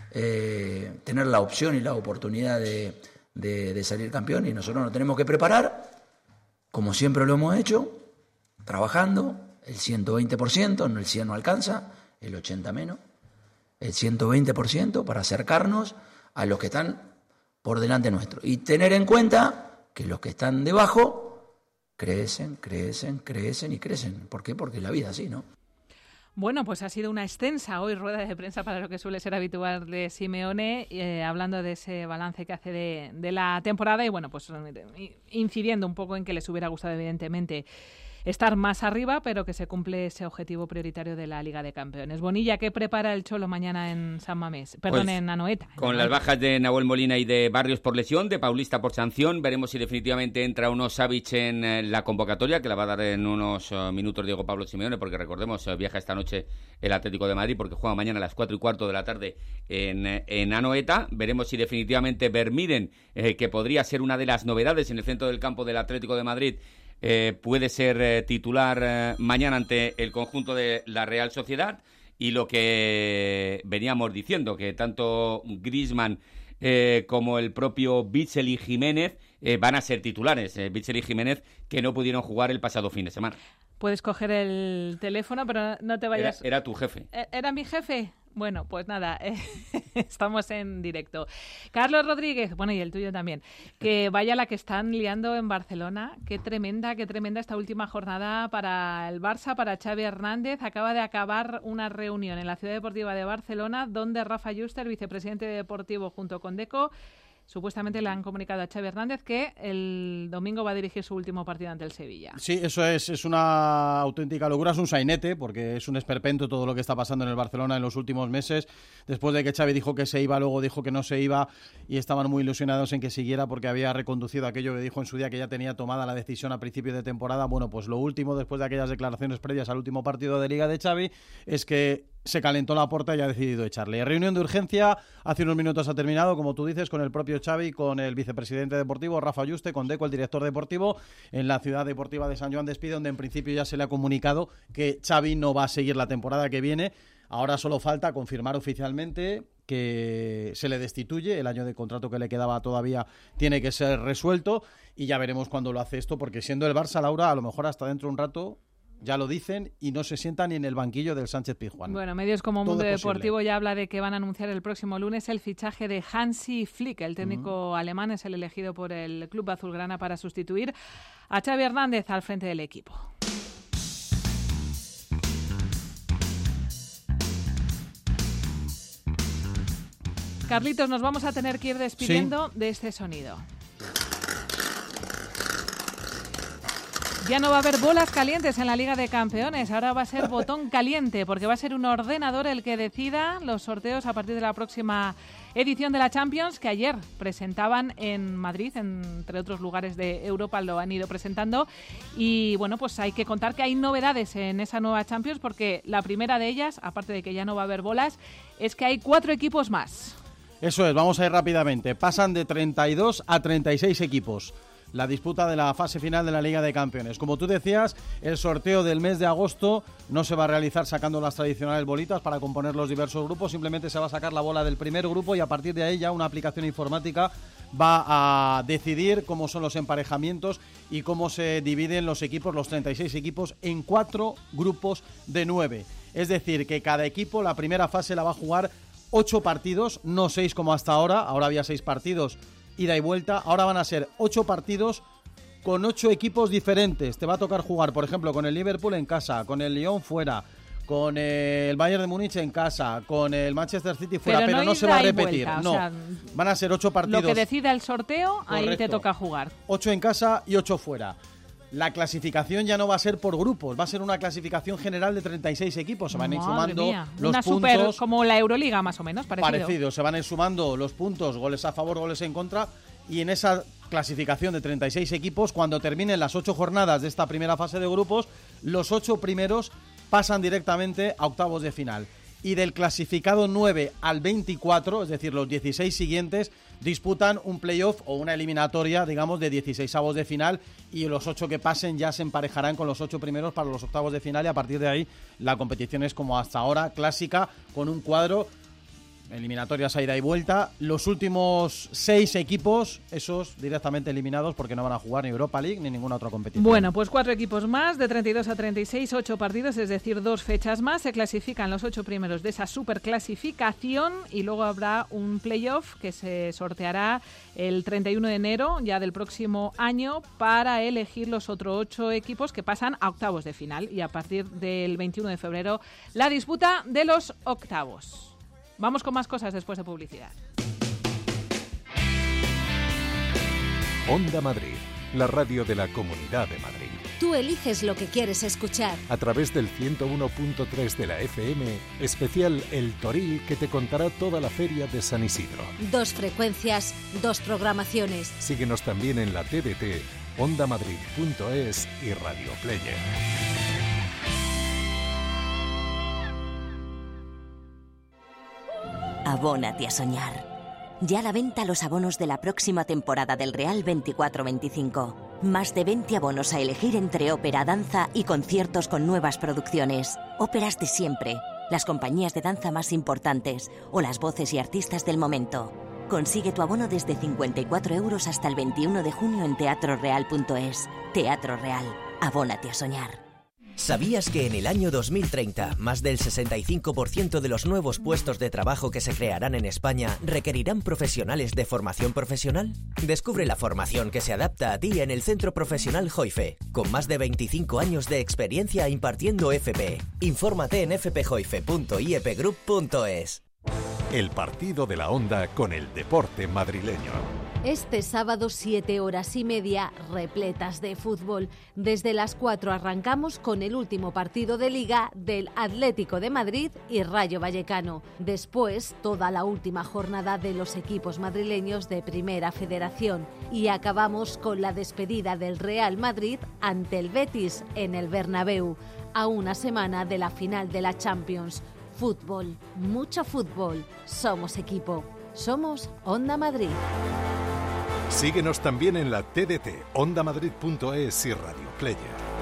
tener la opción y la oportunidad de salir campeón, y nosotros nos tenemos que preparar, como siempre lo hemos hecho, trabajando el 120%, no el 100% no alcanza, el 80% menos, el 120% para acercarnos a los que están por delante nuestro. Y tener en cuenta que los que están debajo crecen y crecen. ¿Por qué? Porque la vida es así, ¿no? Bueno, pues ha sido una extensa hoy rueda de prensa para lo que suele ser habitual de Simeone, hablando de ese balance que hace de la temporada y, bueno, pues incidiendo un poco en que les hubiera gustado, evidentemente, estar más arriba, pero que se cumple ese objetivo prioritario de la Liga de Campeones. Bonilla, ¿qué prepara el Cholo mañana en San Mamés? Perdón, pues, en Anoeta. Con las bajas de Nahuel Molina y de Barrios por lesión, de Paulista por sanción, veremos si definitivamente entra o no Savic en la convocatoria, que la va a dar en unos minutos Diego Pablo Simeone, porque recordemos, viaja esta noche el Atlético de Madrid, porque juega mañana a las 4:15 de la tarde en Anoeta. Veremos si definitivamente Vermiren, que podría ser una de las novedades en el centro del campo del Atlético de Madrid, puede ser titular mañana ante el conjunto de la Real Sociedad. Y lo que veníamos diciendo, que tanto Griezmann como el propio Witsel y Jiménez van a ser titulares. Witsel y Jiménez, que no pudieron jugar el pasado fin de semana. Puedes coger el teléfono, pero no te vayas... Era tu jefe. ¿Era mi jefe? Bueno, pues nada, estamos en directo. Carlos Rodríguez, bueno, y el tuyo también, que vaya la que están liando en Barcelona. Qué tremenda esta última jornada para el Barça, para Xavi Hernández. Acaba de acabar una reunión en la Ciudad Deportiva de Barcelona, donde Rafa Yuster, vicepresidente deportivo junto con Deco, supuestamente le han comunicado a Xavi Hernández que el domingo va a dirigir su último partido ante el Sevilla. Sí, eso es una auténtica locura, es un sainete, porque es un esperpento todo lo que está pasando en el Barcelona en los últimos meses. Después de que Xavi dijo que se iba, luego dijo que no se iba, y estaban muy ilusionados en que siguiera porque había reconducido aquello que dijo en su día, que ya tenía tomada la decisión a principio de temporada. Bueno, pues lo último, después de aquellas declaraciones previas al último partido de Liga de Xavi, es que se calentó la Porta y ha decidido echarle. Reunión de urgencia, hace unos minutos ha terminado, como tú dices, con el propio Xavi, con el vicepresidente deportivo, Rafa Yuste, con Deco, el director deportivo, en la Ciudad Deportiva de San Joan d'Espí, donde en principio ya se le ha comunicado que Xavi no va a seguir la temporada que viene. Ahora solo falta confirmar oficialmente que se le destituye, el año de contrato que le quedaba todavía tiene que ser resuelto, y ya veremos cuándo lo hace esto, porque siendo el Barça, Laura, a lo mejor hasta dentro de un rato ya lo dicen y no se sientan ni en el banquillo del Sánchez-Pizjuán. Bueno, medios como Mundo Deportivo ya habla de que van a anunciar el próximo lunes el fichaje de Hansi Flick. El técnico alemán es el elegido por el club azulgrana para sustituir a Xavi Hernández al frente del equipo. Carlitos, nos vamos a tener que ir despidiendo de este sonido. Ya no va a haber bolas calientes en la Liga de Campeones, ahora va a ser botón caliente, porque va a ser un ordenador el que decida los sorteos a partir de la próxima edición de la Champions, que ayer presentaban en Madrid, entre otros lugares de Europa lo han ido presentando. Y bueno, pues hay que contar que hay novedades en esa nueva Champions, porque la primera de ellas, aparte de que ya no va a haber bolas, es que hay 4 equipos más. Eso es, vamos a ir rápidamente. Pasan de 32 a 36 equipos la disputa de la fase final de la Liga de Campeones. Como tú decías, el sorteo del mes de agosto no se va a realizar sacando las tradicionales bolitas para componer los diversos grupos, simplemente se va a sacar la bola del primer grupo y a partir de ahí ya una aplicación informática va a decidir cómo son los emparejamientos y cómo se dividen los equipos, los 36 equipos, en 4 grupos de 9. Es decir, que cada equipo la primera fase la va a jugar 8 partidos, no 6 como hasta ahora. Ahora había 6 partidos ida y vuelta, ahora van a ser 8 partidos con 8 equipos diferentes. Te va a tocar jugar, por ejemplo, con el Liverpool en casa, con el Lyon fuera, con el Bayern de Múnich en casa, con el Manchester City fuera, pero no se ida va a y repetir. vuelta, No, o sea, van a ser 8 partidos. Lo que decida el sorteo, ahí Correcto. te toca jugar. 8 en casa y 8 fuera. La clasificación ya no va a ser por grupos, va a ser una clasificación general de 36 equipos. Se van a ir sumando los una puntos. super como la Euroliga, más o menos, parecido. Se van a ir sumando los puntos, goles a favor, goles en contra. Y en esa clasificación de 36 equipos, cuando terminen las 8 jornadas de esta primera fase de grupos, los 8 primeros pasan directamente a octavos de final. Y del clasificado 9 al 24, es decir, los 16 siguientes, disputan un playoff o una eliminatoria, digamos, de 16avos de final, y los 8 que pasen ya se emparejarán con los 8 primeros para los octavos de final, y a partir de ahí la competición es como hasta ahora, clásica, con un cuadro, eliminatorias a ida y vuelta. Los últimos 6 equipos, esos directamente eliminados porque no van a jugar ni Europa League ni ninguna otra competición. Bueno, pues 4 equipos más, de 32 a 36, 8 partidos, es decir, 2 fechas más. Se clasifican los 8 primeros de esa superclasificación y luego habrá un playoff que se sorteará el 31 de enero ya del próximo año para elegir los otros 8 equipos que pasan a octavos de final, y a partir del 21 de febrero la disputa de los octavos. Vamos con más cosas después de publicidad. Onda Madrid, la radio de la Comunidad de Madrid. Tú eliges lo que quieres escuchar. A través del 101.3 de la FM, especial El Toril, que te contará toda la feria de San Isidro. 2 frecuencias, 2 programaciones. Síguenos también en la TDT, ondamadrid.es y Radio Player. Abónate a soñar. Ya a la venta los abonos de la próxima temporada del Real 24-25. Más de 20 abonos a elegir entre ópera, danza y conciertos con nuevas producciones. Óperas de siempre, las compañías de danza más importantes o las voces y artistas del momento. Consigue tu abono desde 54 € hasta el 21 de junio en teatroreal.es. Teatro Real. Abónate a soñar. ¿Sabías que en el año 2030 más del 65% de los nuevos puestos de trabajo que se crearán en España requerirán profesionales de formación profesional? Descubre la formación que se adapta a ti en el Centro Profesional Joife, con más de 25 años de experiencia impartiendo FP. Infórmate en fpjoife.iepgroup.es. El partido de la Onda con el deporte madrileño. Este sábado 7:30 repletas de fútbol. Desde las 4 arrancamos con el último partido de Liga del Atlético de Madrid y Rayo Vallecano. Después, toda la última jornada de los equipos madrileños de Primera Federación. Y acabamos con la despedida del Real Madrid ante el Betis en el Bernabéu, a una semana de la final de la Champions. Fútbol, mucho fútbol. Somos equipo. Somos Onda Madrid. Síguenos también en la TDT, ondamadrid.es y Radio Player.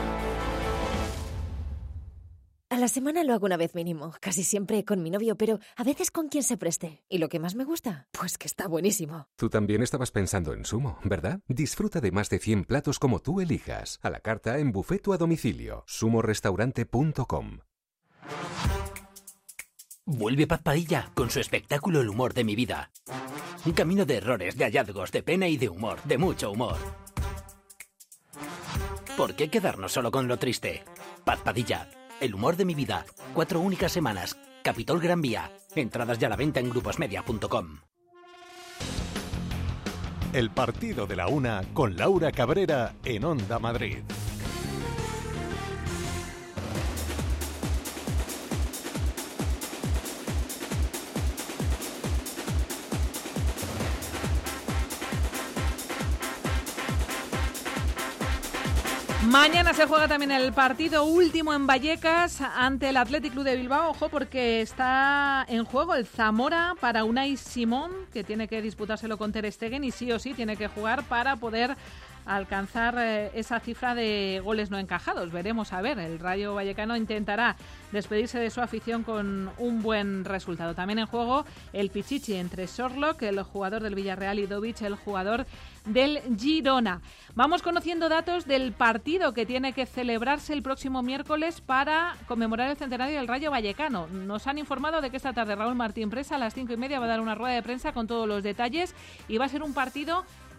A la semana lo hago una vez mínimo, casi siempre con mi novio, pero a veces con quien se preste. ¿Y lo que más me gusta? Pues que está buenísimo. Tú también estabas pensando en Sumo, ¿verdad? Disfruta de más de 100 platos como tú elijas, a la carta, en buffet o a domicilio. sumorestaurante.com. Vuelve Paz Padilla con su espectáculo El humor de mi vida. Un camino de errores, de hallazgos, de pena y de humor, de mucho humor. ¿Por qué quedarnos solo con lo triste? Paz Padilla, El humor de mi vida. 4 únicas semanas. Capitol Gran Vía. Entradas ya a la venta en gruposmedia.com. El partido de la una con Laura Cabrera en Onda Madrid. Mañana se juega también el partido último en Vallecas ante el Athletic Club de Bilbao. Ojo, porque está en juego el Zamora para Unai Simón, que tiene que disputárselo con Ter Stegen y sí o sí tiene que jugar para poder alcanzar esa cifra de goles no encajados. Veremos a ver, el Rayo Vallecano intentará despedirse de su afición con un buen resultado. También en juego el Pichichi entre Sorlock, el jugador del Villarreal, y Dovic, el jugador del Girona. Vamos conociendo datos del partido que tiene que celebrarse el próximo miércoles para conmemorar el centenario del Rayo Vallecano. Nos han informado de que esta tarde Raúl Martín Presa a las 5:30 va a dar una rueda de prensa con todos los detalles y va a ser un partido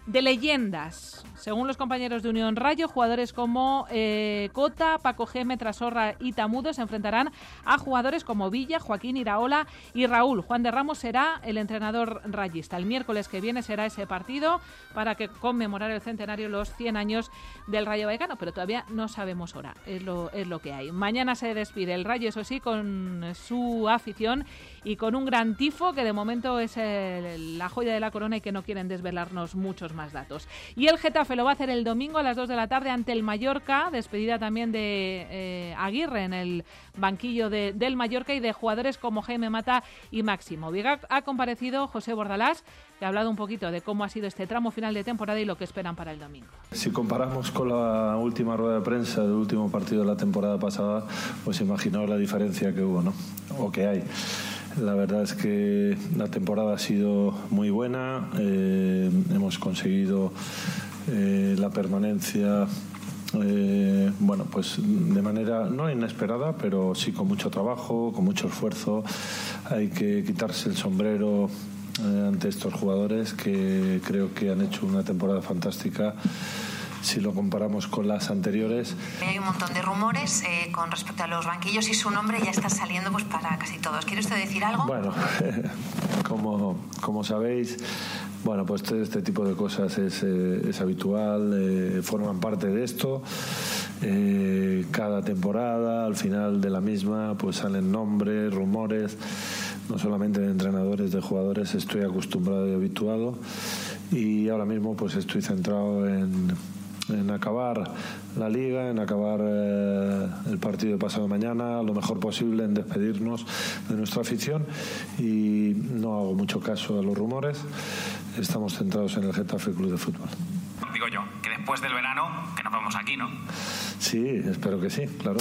de leyendas. Según los compañeros de Unión Rayo, jugadores como Cota, Paco Gémez, Trasorra y Tamudo se enfrentarán a jugadores como Villa, Joaquín, Iraola y Raúl. Juan de Ramos será el entrenador rayista. El miércoles que viene será ese partido para conmemorar el centenario, los 100 años del Rayo Vallecano, pero todavía no sabemos hora, es lo que hay. Mañana se despide el Rayo, eso sí, con su afición y con un gran tifo que de momento es la joya de la corona y que no quieren desvelarnos muchos más datos. Y el Getafe lo va a hacer el domingo a las 2 de la tarde ante el Mallorca, despedida también de Aguirre en el banquillo del Mallorca y de jugadores como Jaime Mata y Máximo. Ha comparecido José Bordalás, que ha hablado un poquito de cómo ha sido este tramo final de temporada y lo que esperan para el domingo. Si comparamos con la última rueda de prensa del último partido de la temporada pasada, pues imaginaos la diferencia que hubo, ¿no? O que hay. La verdad es que la temporada ha sido muy buena, hemos conseguido la permanencia, bueno, pues de manera no inesperada, pero sí con mucho trabajo, con mucho esfuerzo. Hay que quitarse el sombrero ante estos jugadores que creo que han hecho una temporada fantástica si lo comparamos con las anteriores. Hay un montón de rumores con respecto a los banquillos y su nombre ya está saliendo pues para casi todos. ¿Quiere usted decir algo? Bueno, como sabéis, bueno, pues todo este tipo de cosas es habitual, forman parte de esto. Cada temporada, al final de la misma, pues salen nombres, rumores, no solamente de entrenadores, de jugadores. Estoy acostumbrado y habituado y ahora mismo pues estoy centrado en acabar la liga, en acabar el partido de pasado mañana lo mejor posible, en despedirnos de nuestra afición y no hago mucho caso a los rumores. Estamos centrados en el Getafe Club de Fútbol. Digo yo, que después del verano, que nos vemos aquí, ¿no? Sí, espero que sí, claro.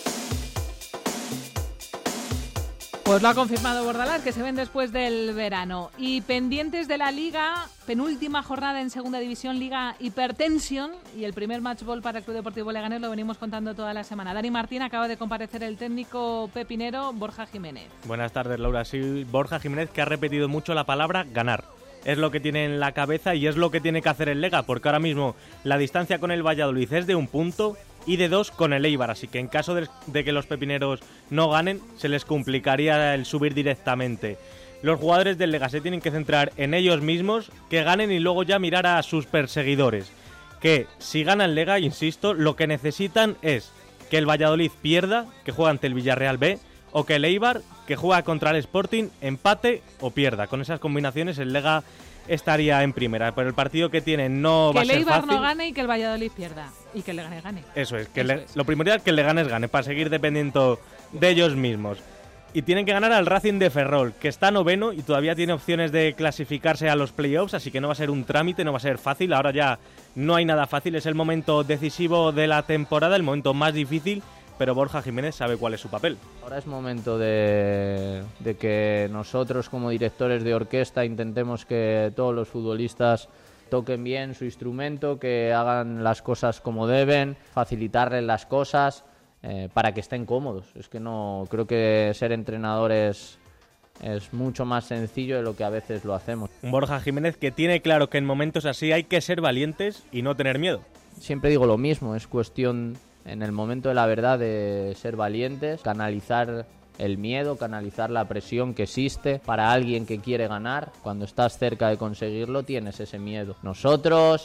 Pues lo ha confirmado Bordalás, que se ven después del verano. Y pendientes de la Liga, penúltima jornada en Segunda División, Liga Hipertensión, y el primer match ball para el Club Deportivo Leganés lo venimos contando toda la semana. Dani Martín, acaba de comparecer el técnico pepinero Borja Jiménez. Buenas tardes, Laura. Sí, Borja Jiménez, que ha repetido mucho la palabra ganar. Es lo que tiene en la cabeza y es lo que tiene que hacer el Lega, porque ahora mismo la distancia con el Valladolid es de 1 punto y de 2 con el Eibar, así que en caso de que los pepineros no ganen, se les complicaría el subir directamente. Los jugadores del Lega se tienen que centrar en ellos mismos, que ganen y luego ya mirar a sus perseguidores. Que si gana el Lega, insisto, lo que necesitan es que el Valladolid pierda, que juega ante el Villarreal B, o que el Eibar, que juega contra el Sporting, empate o pierda. Con esas combinaciones el Lega estaría en primera, pero el partido que tienen no va a ser fácil. Que el Eibar no gane y que el Valladolid pierda, y que el Leganés gane. Eso es, lo primordial es que el Leganés gane, para seguir dependiendo de ellos mismos. Y tienen que ganar al Racing de Ferrol, que está noveno y todavía tiene opciones de clasificarse a los playoffs, así que no va a ser un trámite, no va a ser fácil. Ahora ya no hay nada fácil, es el momento decisivo de la temporada, el momento más difícil, pero Borja Jiménez sabe cuál es su papel. Ahora es momento de que nosotros como directores de orquesta intentemos que todos los futbolistas toquen bien su instrumento, que hagan las cosas como deben, facilitarles las cosas para que estén cómodos. Es que no creo que ser entrenadores es mucho más sencillo de lo que a veces lo hacemos. Un Borja Jiménez que tiene claro que en momentos así hay que ser valientes y no tener miedo. Siempre digo lo mismo, es cuestión en el momento de la verdad de ser valientes, canalizar el miedo, canalizar la presión que existe para alguien que quiere ganar. Cuando estás cerca de conseguirlo tienes ese miedo. Nosotros,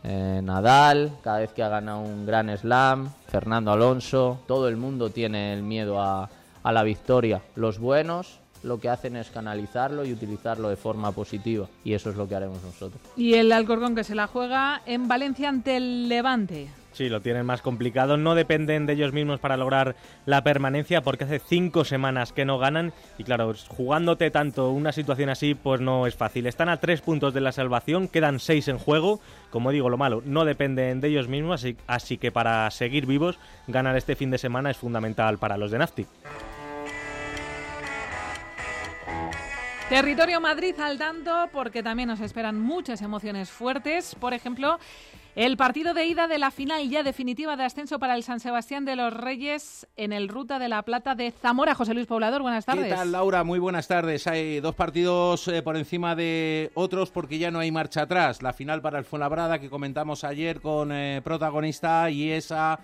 Nadal, cada vez que ha ganado un Grand Slam, Fernando Alonso, todo el mundo tiene el miedo a la victoria. Los buenos lo que hacen es canalizarlo y utilizarlo de forma positiva, y eso es lo que haremos nosotros. Y el Alcorcón, que se la juega en Valencia ante el Levante. Sí, lo tienen más complicado, no dependen de ellos mismos para lograr la permanencia, porque hace 5 semanas que no ganan y claro, jugándote tanto una situación así pues no es fácil. Están a 3 puntos de la salvación, quedan 6 en juego, como digo, lo malo, no dependen de ellos mismos, así que para seguir vivos, ganar este fin de semana es fundamental para los de Nafti. Territorio Madrid al tanto, porque también nos esperan muchas emociones fuertes. Por ejemplo, el partido de ida de la final ya definitiva de ascenso para el San Sebastián de los Reyes en el Ruta de la Plata de Zamora. José Luis Poblador, buenas tardes. ¿Qué tal, Laura? Muy buenas tardes. Hay dos partidos por encima de otros porque ya no hay marcha atrás. La final para el Fuenlabrada, que comentamos ayer con protagonista, y esa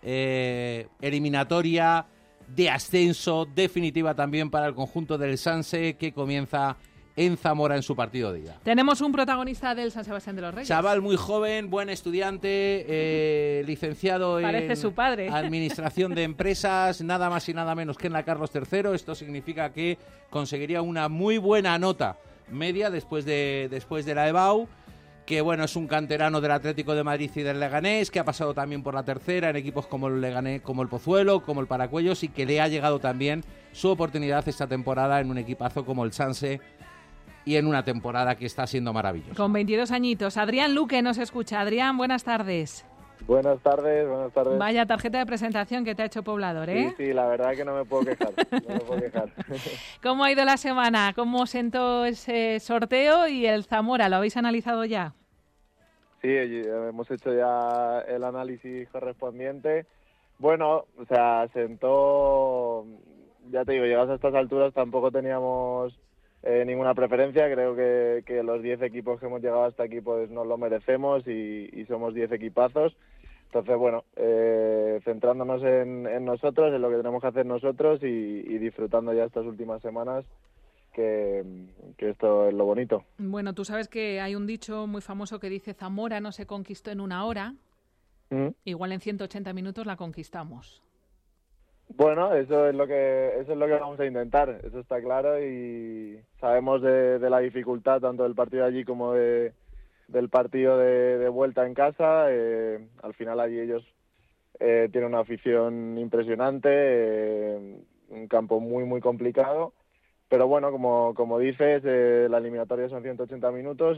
eliminatoria de ascenso definitiva también para el conjunto del Sanse, que comienza en Zamora en su partido de ida. Tenemos un protagonista del San Sebastián de los Reyes. Chaval muy joven, buen estudiante, licenciado Parece en su padre. Administración de Empresas, nada más y nada menos que en la Carlos III. Esto significa que conseguiría una muy buena nota media después de la EBAU, que bueno, es un canterano del Atlético de Madrid y del Leganés, que ha pasado también por la tercera en equipos como el Leganés, como el Pozuelo, como el Paracuellos, y que le ha llegado también su oportunidad esta temporada en un equipazo como el Sanse, y en una temporada que está siendo maravillosa. Con 22 añitos. Adrián Luque nos escucha. Adrián, buenas tardes. Buenas tardes, buenas tardes. Vaya tarjeta de presentación que te ha hecho Poblador, ¿eh? Sí, la verdad que no me puedo quejar, no me puedo quejar. ¿Cómo ha ido la semana? ¿Cómo sentó ese sorteo y el Zamora? ¿Lo habéis analizado ya? Sí, hemos hecho ya el análisis correspondiente. Bueno, o sea, sentó, ya te digo, llegados a estas alturas tampoco teníamos ninguna preferencia. Creo que los 10 equipos que hemos llegado hasta aquí pues nos lo merecemos y somos 10 equipazos. Entonces, bueno, centrándonos en nosotros, en lo que tenemos que hacer nosotros y disfrutando ya estas últimas semanas, que esto es lo bonito. Bueno, tú sabes que hay un dicho muy famoso que dice: Zamora no se conquistó en una hora, igual en 180 minutos la conquistamos. Bueno, eso es lo que vamos a intentar, eso está claro, y sabemos de la dificultad tanto del partido de allí como del partido de vuelta en casa. Al final allí ellos tienen una afición impresionante, un campo muy muy complicado, pero bueno, como dices, la eliminatoria son 180 minutos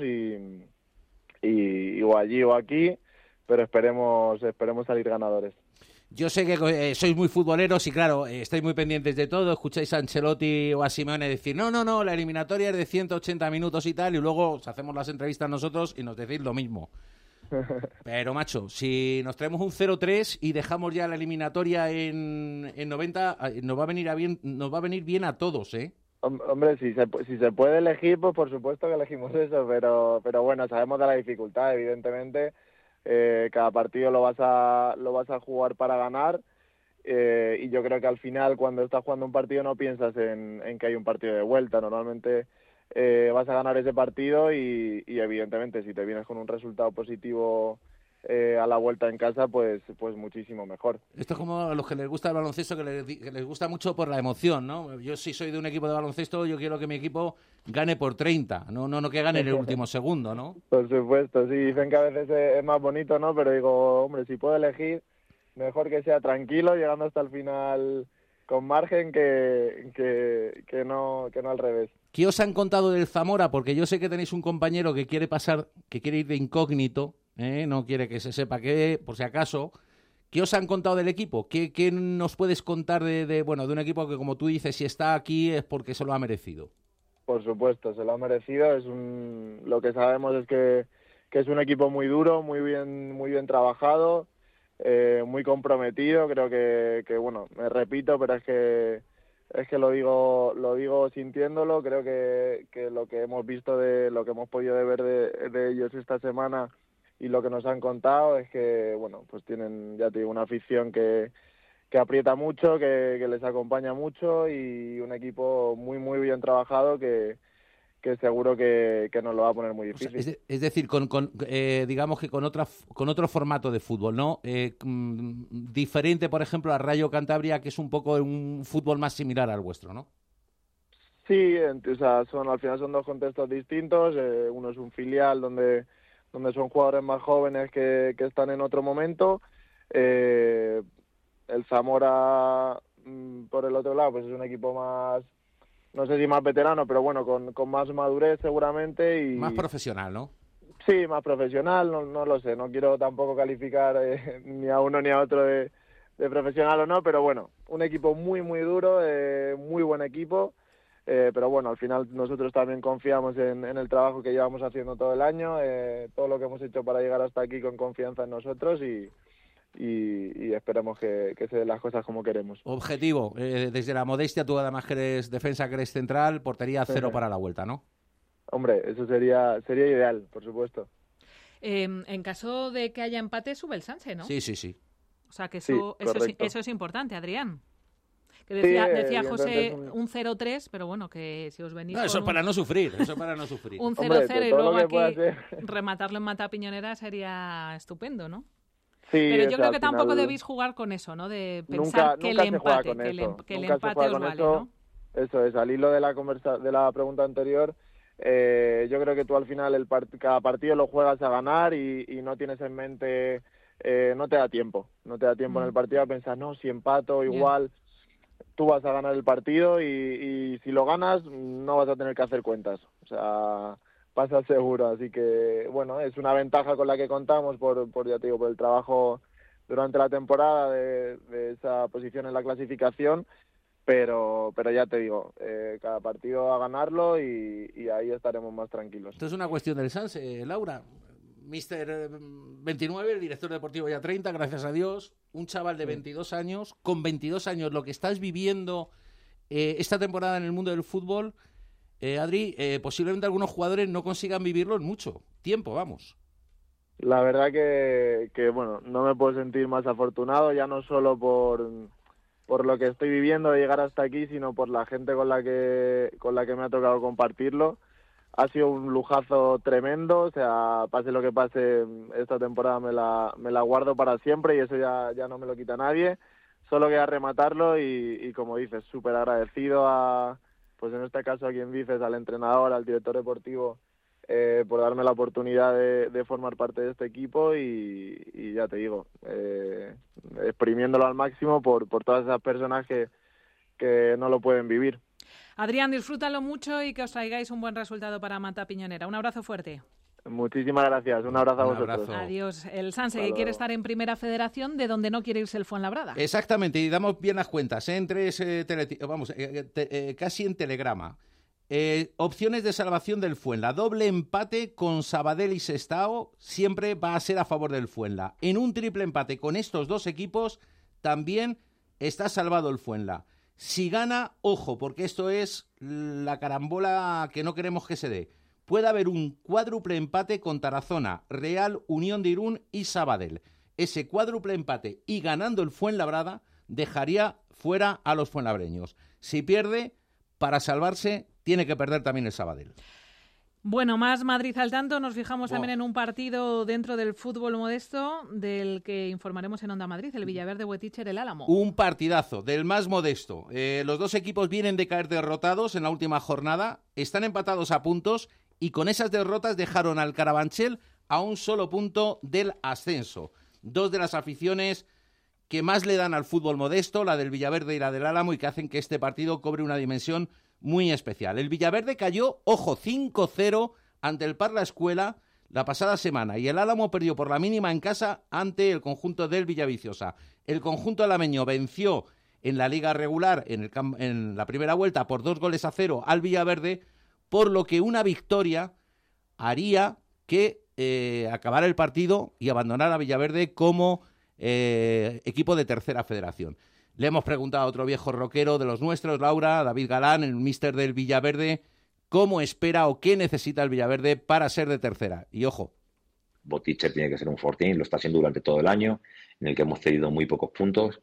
y o allí o aquí, pero esperemos salir ganadores. Yo sé que sois muy futboleros y claro, estáis muy pendientes de todo, escucháis a Ancelotti o a Simeone decir no, la eliminatoria es de 180 minutos y tal, y luego os hacemos las entrevistas nosotros y nos decís lo mismo. Pero macho, si nos traemos un 0-3 y dejamos ya la eliminatoria en 90, nos va a venir bien a todos, ¿eh? Hombre, si se puede elegir, pues por supuesto que elegimos eso, pero bueno, sabemos de la dificultad, evidentemente. Cada partido lo vas a jugar para ganar, y yo creo que al final, cuando estás jugando un partido, no piensas en que hay un partido de vuelta. Normalmente vas a ganar ese partido y evidentemente si te vienes con un resultado positivo a la vuelta en casa, pues muchísimo mejor. Esto es como a los que les gusta el baloncesto, que les gusta mucho por la emoción, ¿no? Yo si soy de un equipo de baloncesto, yo quiero que mi equipo gane por 30, no que gane en el último segundo, ¿no? Por supuesto, sí, dicen que a veces es más bonito, ¿no? Pero digo, hombre, si puedo elegir, mejor que sea tranquilo, llegando hasta el final con margen, que no al revés. ¿Qué os han contado del Zamora? Porque yo sé que tenéis un compañero que quiere ir de incógnito, no quiere que se sepa que, por si acaso. ¿Qué os han contado del equipo? ¿Qué nos puedes contar de un equipo que, como tú dices, si está aquí es porque se lo ha merecido? Por supuesto, se lo ha merecido. Lo que sabemos es que es un equipo muy duro, muy bien trabajado, muy comprometido. Creo que bueno, me repito, pero es que lo digo sintiéndolo. Creo que lo que hemos visto, de lo que hemos podido ver de ellos esta semana y lo que nos han contado, es que bueno, pues tienen, ya te digo, una afición que aprieta mucho, que les acompaña mucho, y un equipo muy muy bien trabajado que seguro que nos lo va a poner muy difícil. O sea, es decir, digamos que con otro formato de fútbol, ¿no? Diferente, por ejemplo, a Rayo Cantabria, que es un poco un fútbol más similar al vuestro, ¿no? Sí, o sea, al final son dos contextos distintos. Uno es un filial donde son jugadores más jóvenes que están en otro momento. El Zamora, por el otro lado, pues es un equipo más, no sé si más veterano, pero bueno, con más madurez seguramente. Y más profesional, ¿no? Sí, más profesional, no lo sé. No quiero tampoco calificar ni a uno ni a otro de profesional o no, pero bueno, un equipo muy muy duro, muy buen equipo. pero bueno, al final nosotros también confiamos en el trabajo que llevamos haciendo todo el año, todo lo que hemos hecho para llegar hasta aquí con confianza en nosotros y esperemos que se den las cosas como queremos. Objetivo, desde la modestia, tú además que eres defensa, que eres central, portería 0 para la vuelta, ¿no? Hombre, eso sería ideal, por supuesto. En caso de que haya empate, sube el Sanse, ¿no? Sí, sí, sí. O sea que Sí, eso es importante, Adrián. Que Sí, decía José entonces un 0-3, pero bueno, que si os venís No, eso con para no sufrir, un 0-0 Hombre, y todo luego lo que pueda aquí ser. rematarlo en Mata Piñonera sería estupendo, ¿no? Sí, pero o yo sea, creo que al tampoco final debéis jugar con eso, ¿no? De pensar que el empate, que el empate os vale, ¿no? Eso es, al hilo de la pregunta anterior, yo creo que tú al final cada partido lo juegas a ganar y no tienes en mente, no te da tiempo en el partido a pensar, no, si empato igual, tú vas a ganar el partido y si lo ganas no vas a tener que hacer cuentas, o sea, pasa seguro, así que bueno, es una ventaja con la que contamos por ya te digo, por el trabajo durante la temporada de esa posición en la clasificación, pero ya te digo, cada partido a ganarlo y ahí estaremos más tranquilos. Esto es una cuestión del Sanse, Laura. Mister 29, el director deportivo ya 30, gracias a Dios, un chaval de 22 años, con 22 años, lo que estás viviendo esta temporada en el mundo del fútbol, Adri, posiblemente algunos jugadores no consigan vivirlo en mucho tiempo, vamos. La verdad que bueno, no me puedo sentir más afortunado, ya no solo por lo que estoy viviendo de llegar hasta aquí, sino por la gente con la que me ha tocado compartirlo. Ha sido un lujazo tremendo, o sea, pase lo que pase, esta temporada me la guardo para siempre y eso ya no me lo quita nadie. Solo queda rematarlo y como dices, súper agradecido pues en este caso a quien dices, al entrenador, al director deportivo, por darme la oportunidad de formar parte de este equipo y ya te digo, exprimiéndolo al máximo por todas esas personas que no lo pueden vivir. Adrián, disfrútalo mucho y que os traigáis un buen resultado para Mata Piñonera. Un abrazo fuerte. Muchísimas gracias. Un abrazo a vosotros. Adiós. El Sanse, que quiere estar en Primera Federación, de donde no quiere irse el Fuenlabrada. Exactamente, y damos bien las cuentas, casi en telegrama. Opciones de salvación del Fuenla. Doble empate con Sabadell y Sestao siempre va a ser a favor del Fuenla. En un triple empate con estos dos equipos también está salvado el Fuenla. Si gana, ojo, porque esto es la carambola que no queremos que se dé. Puede haber un cuádruple empate con Tarazona, Real, Unión de Irún y Sabadell. Ese cuádruple empate y ganando el Fuenlabrada dejaría fuera a los fuenlabreños. Si pierde, para salvarse, tiene que perder también el Sabadell. Bueno, más Madrid al tanto. Nos fijamos también en un partido dentro del fútbol modesto del que informaremos en Onda Madrid, el Villaverde Boeticher, el Álamo. Un partidazo del más modesto. Los dos equipos vienen de caer derrotados en la última jornada, están empatados a puntos y con esas derrotas dejaron al Carabanchel a un solo punto del ascenso. Dos de las aficiones que más le dan al fútbol modesto, la del Villaverde y la del Álamo, y que hacen que este partido cobre una dimensión muy especial. El Villaverde cayó, ojo, 5-0 ante el Parla Escuela la pasada semana y el Álamo perdió por la mínima en casa ante el conjunto del Villaviciosa. El conjunto alameño venció en la liga regular en la primera vuelta por 2-0 al Villaverde, por lo que una victoria haría que acabara el partido y abandonara a Villaverde como equipo de tercera federación. Le hemos preguntado a otro viejo rockero de los nuestros, Laura, David Galán, el míster del Villaverde, cómo espera o qué necesita el Villaverde para ser de tercera. Y ojo. Boeticher tiene que ser un fortín, lo está haciendo durante todo el año, en el que hemos cedido muy pocos puntos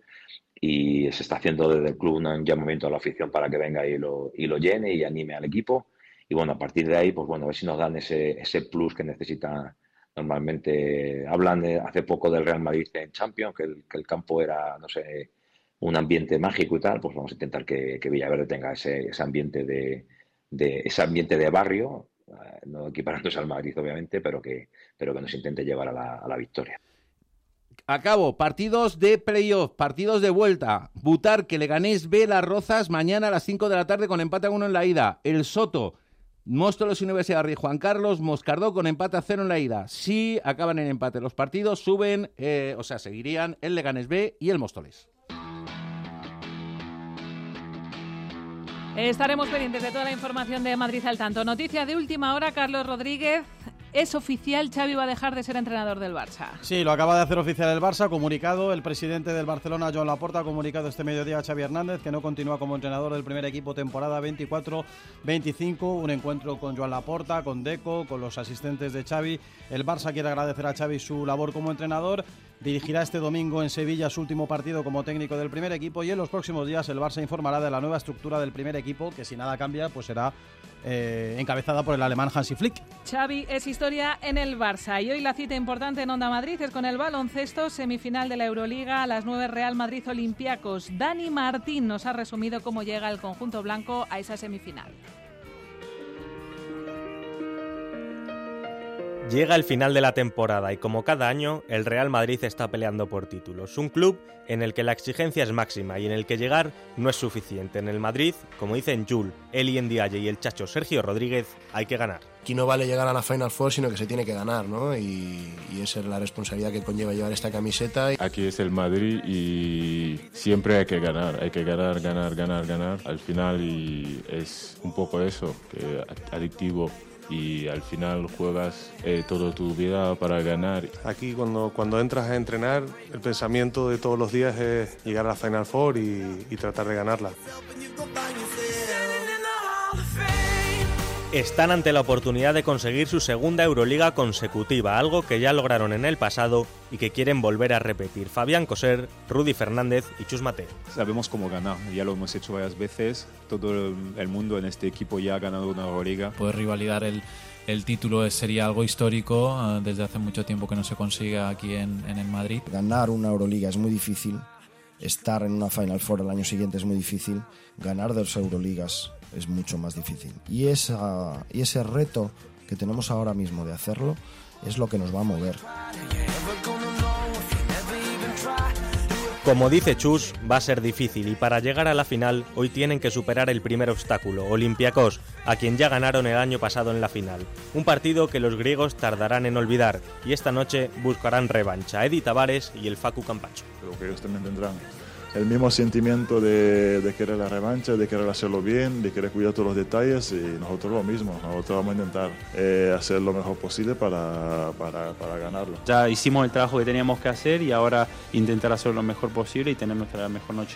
y se está haciendo desde el club un llamamiento a la afición para que venga y lo llene y anime al equipo. Y bueno, a partir de ahí, pues bueno, a ver si nos dan ese plus que necesita. Normalmente hablan hace poco del Real Madrid en Champions, que el campo era, no sé, un ambiente mágico y tal. Pues vamos a intentar que Villaverde tenga ese ambiente de barrio, no equiparándose al Madrid obviamente, pero que nos intente llevar a la victoria. Acabo, partidos de playoff, partidos de vuelta. Butarque, Leganés B, Las Rozas, mañana a las 5 de la tarde con empate a 1 en la ida. El Soto, Móstoles, Universidad Rey Juan Carlos, Moscardó con empate a 0 en la ida. Si acaban en empate los partidos, suben, seguirían el Leganés B y el Móstoles. Estaremos pendientes de toda la información de Madrid al tanto. Noticia de última hora, Carlos Rodríguez. Es oficial, Xavi va a dejar de ser entrenador del Barça. Sí, lo acaba de hacer oficial el Barça, comunicado. El presidente del Barcelona, Joan Laporta, ha comunicado este mediodía a Xavi Hernández que no continúa como entrenador del primer equipo temporada 24-25. Un encuentro con Joan Laporta, con Deco, con los asistentes de Xavi. El Barça quiere agradecer a Xavi su labor como entrenador. Dirigirá este domingo en Sevilla su último partido como técnico del primer equipo y en los próximos días el Barça informará de la nueva estructura del primer equipo, que si nada cambia pues será encabezada por el alemán Hansi Flick. Xavi es historia en el Barça y hoy la cita importante en Onda Madrid es con el baloncesto, semifinal de la Euroliga a las 9, Real Madrid Olympiacos. Dani Martín nos ha resumido cómo llega el conjunto blanco a esa semifinal. Llega el final de la temporada y como cada año, el Real Madrid está peleando por títulos. Un club en el que la exigencia es máxima y en el que llegar no es suficiente. En el Madrid, como dicen Jul, Eli Ndiaye y el chacho Sergio Rodríguez, hay que ganar. Aquí no vale llegar a la Final Four, sino que se tiene que ganar, ¿no? Y esa es la responsabilidad que conlleva llevar esta camiseta. Aquí es el Madrid y siempre hay que ganar, ganar. Al final y es un poco eso, que adictivo. Y al final juegas toda tu vida para ganar. Aquí cuando entras a entrenar, el pensamiento de todos los días es llegar a la Final Four y tratar de ganarla. Están ante la oportunidad de conseguir su segunda Euroliga consecutiva, algo que ya lograron en el pasado y que quieren volver a repetir. Fabián Coser, Rudy Fernández y Chus Mateo. Sabemos cómo ganar, ya lo hemos hecho varias veces, todo el mundo en este equipo ya ha ganado una Euroliga. Poder revalidar el título sería algo histórico, desde hace mucho tiempo que no se consigue aquí en el Madrid. Ganar una Euroliga es muy difícil, estar en una Final Four el año siguiente es muy difícil, ganar 2 Euroligas es mucho más difícil. Y ese reto que tenemos ahora mismo de hacerlo es lo que nos va a mover. Como dice Chus, va a ser difícil y para llegar a la final hoy tienen que superar el primer obstáculo, Olympiacos, a quien ya ganaron el año pasado en la final. Un partido que los griegos tardarán en olvidar y esta noche buscarán revancha. Edi Tavares y el Facu Campacho. Creo que ellos también tendrán el mismo sentimiento de querer la revancha, de querer hacerlo bien, de querer cuidar todos los detalles y nosotros lo mismo. Nosotros vamos a intentar hacer lo mejor posible para ganarlo. Ya hicimos el trabajo que teníamos que hacer y ahora intentar hacer lo mejor posible y tener nuestra mejor noche.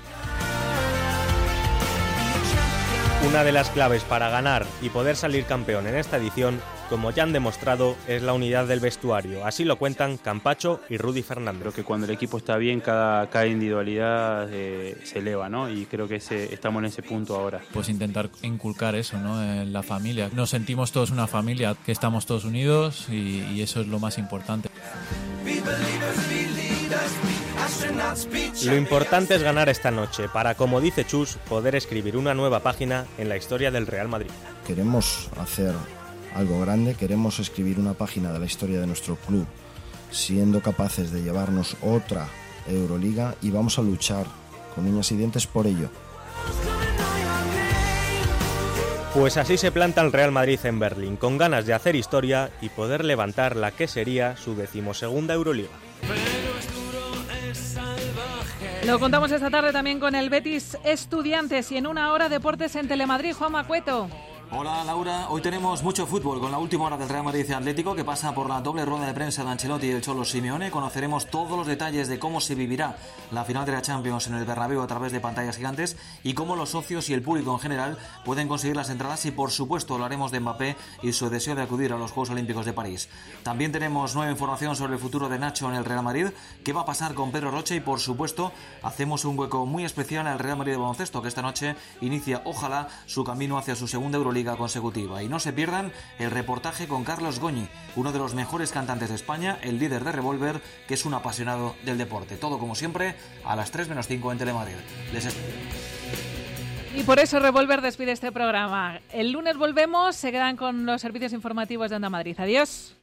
Una de las claves para ganar y poder salir campeón en esta edición, como ya han demostrado, es la unidad del vestuario. Así lo cuentan Campacho y Rudy Fernández. Creo que cuando el equipo está bien, cada individualidad se eleva, ¿no? Y creo que estamos en ese punto ahora. Pues intentar inculcar eso, ¿no? En la familia. Nos sentimos todos una familia, que estamos todos unidos y eso es lo más importante. Lo importante es ganar esta noche para, como dice Chus, poder escribir una nueva página en la historia del Real Madrid. Queremos hacer algo grande, queremos escribir una página de la historia de nuestro club, siendo capaces de llevarnos otra Euroliga y vamos a luchar con uñas y dientes por ello. Pues así se planta el Real Madrid en Berlín, con ganas de hacer historia y poder levantar la que sería su 12ª Euroliga. Lo contamos esta tarde también con el Betis Estudiantes y en una hora Deportes en Telemadrid. Juanma Cueto. Hola Laura, hoy tenemos mucho fútbol con la última hora del Real Madrid Atlético que pasa por la doble rueda de prensa de Ancelotti y el Cholo Simeone. Conoceremos todos los detalles de cómo se vivirá la final de la Champions en el Bernabéu a través de pantallas gigantes y cómo los socios y el público en general pueden conseguir las entradas y por supuesto hablaremos de Mbappé y su deseo de acudir a los Juegos Olímpicos de París. También tenemos nueva información sobre el futuro de Nacho en el Real Madrid, qué va a pasar con Pedro Rocha y por supuesto hacemos un hueco muy especial al Real Madrid de baloncesto que esta noche inicia ojalá su camino hacia su segunda Euroliga consecutiva. Y no se pierdan el reportaje con Carlos Goñi, uno de los mejores cantantes de España, el líder de Revolver, que es un apasionado del deporte. Todo como siempre a las 3:05 en Telemadrid. Y por eso Revolver despide este programa. El lunes volvemos, se quedan con los servicios informativos de Onda Madrid. Adiós.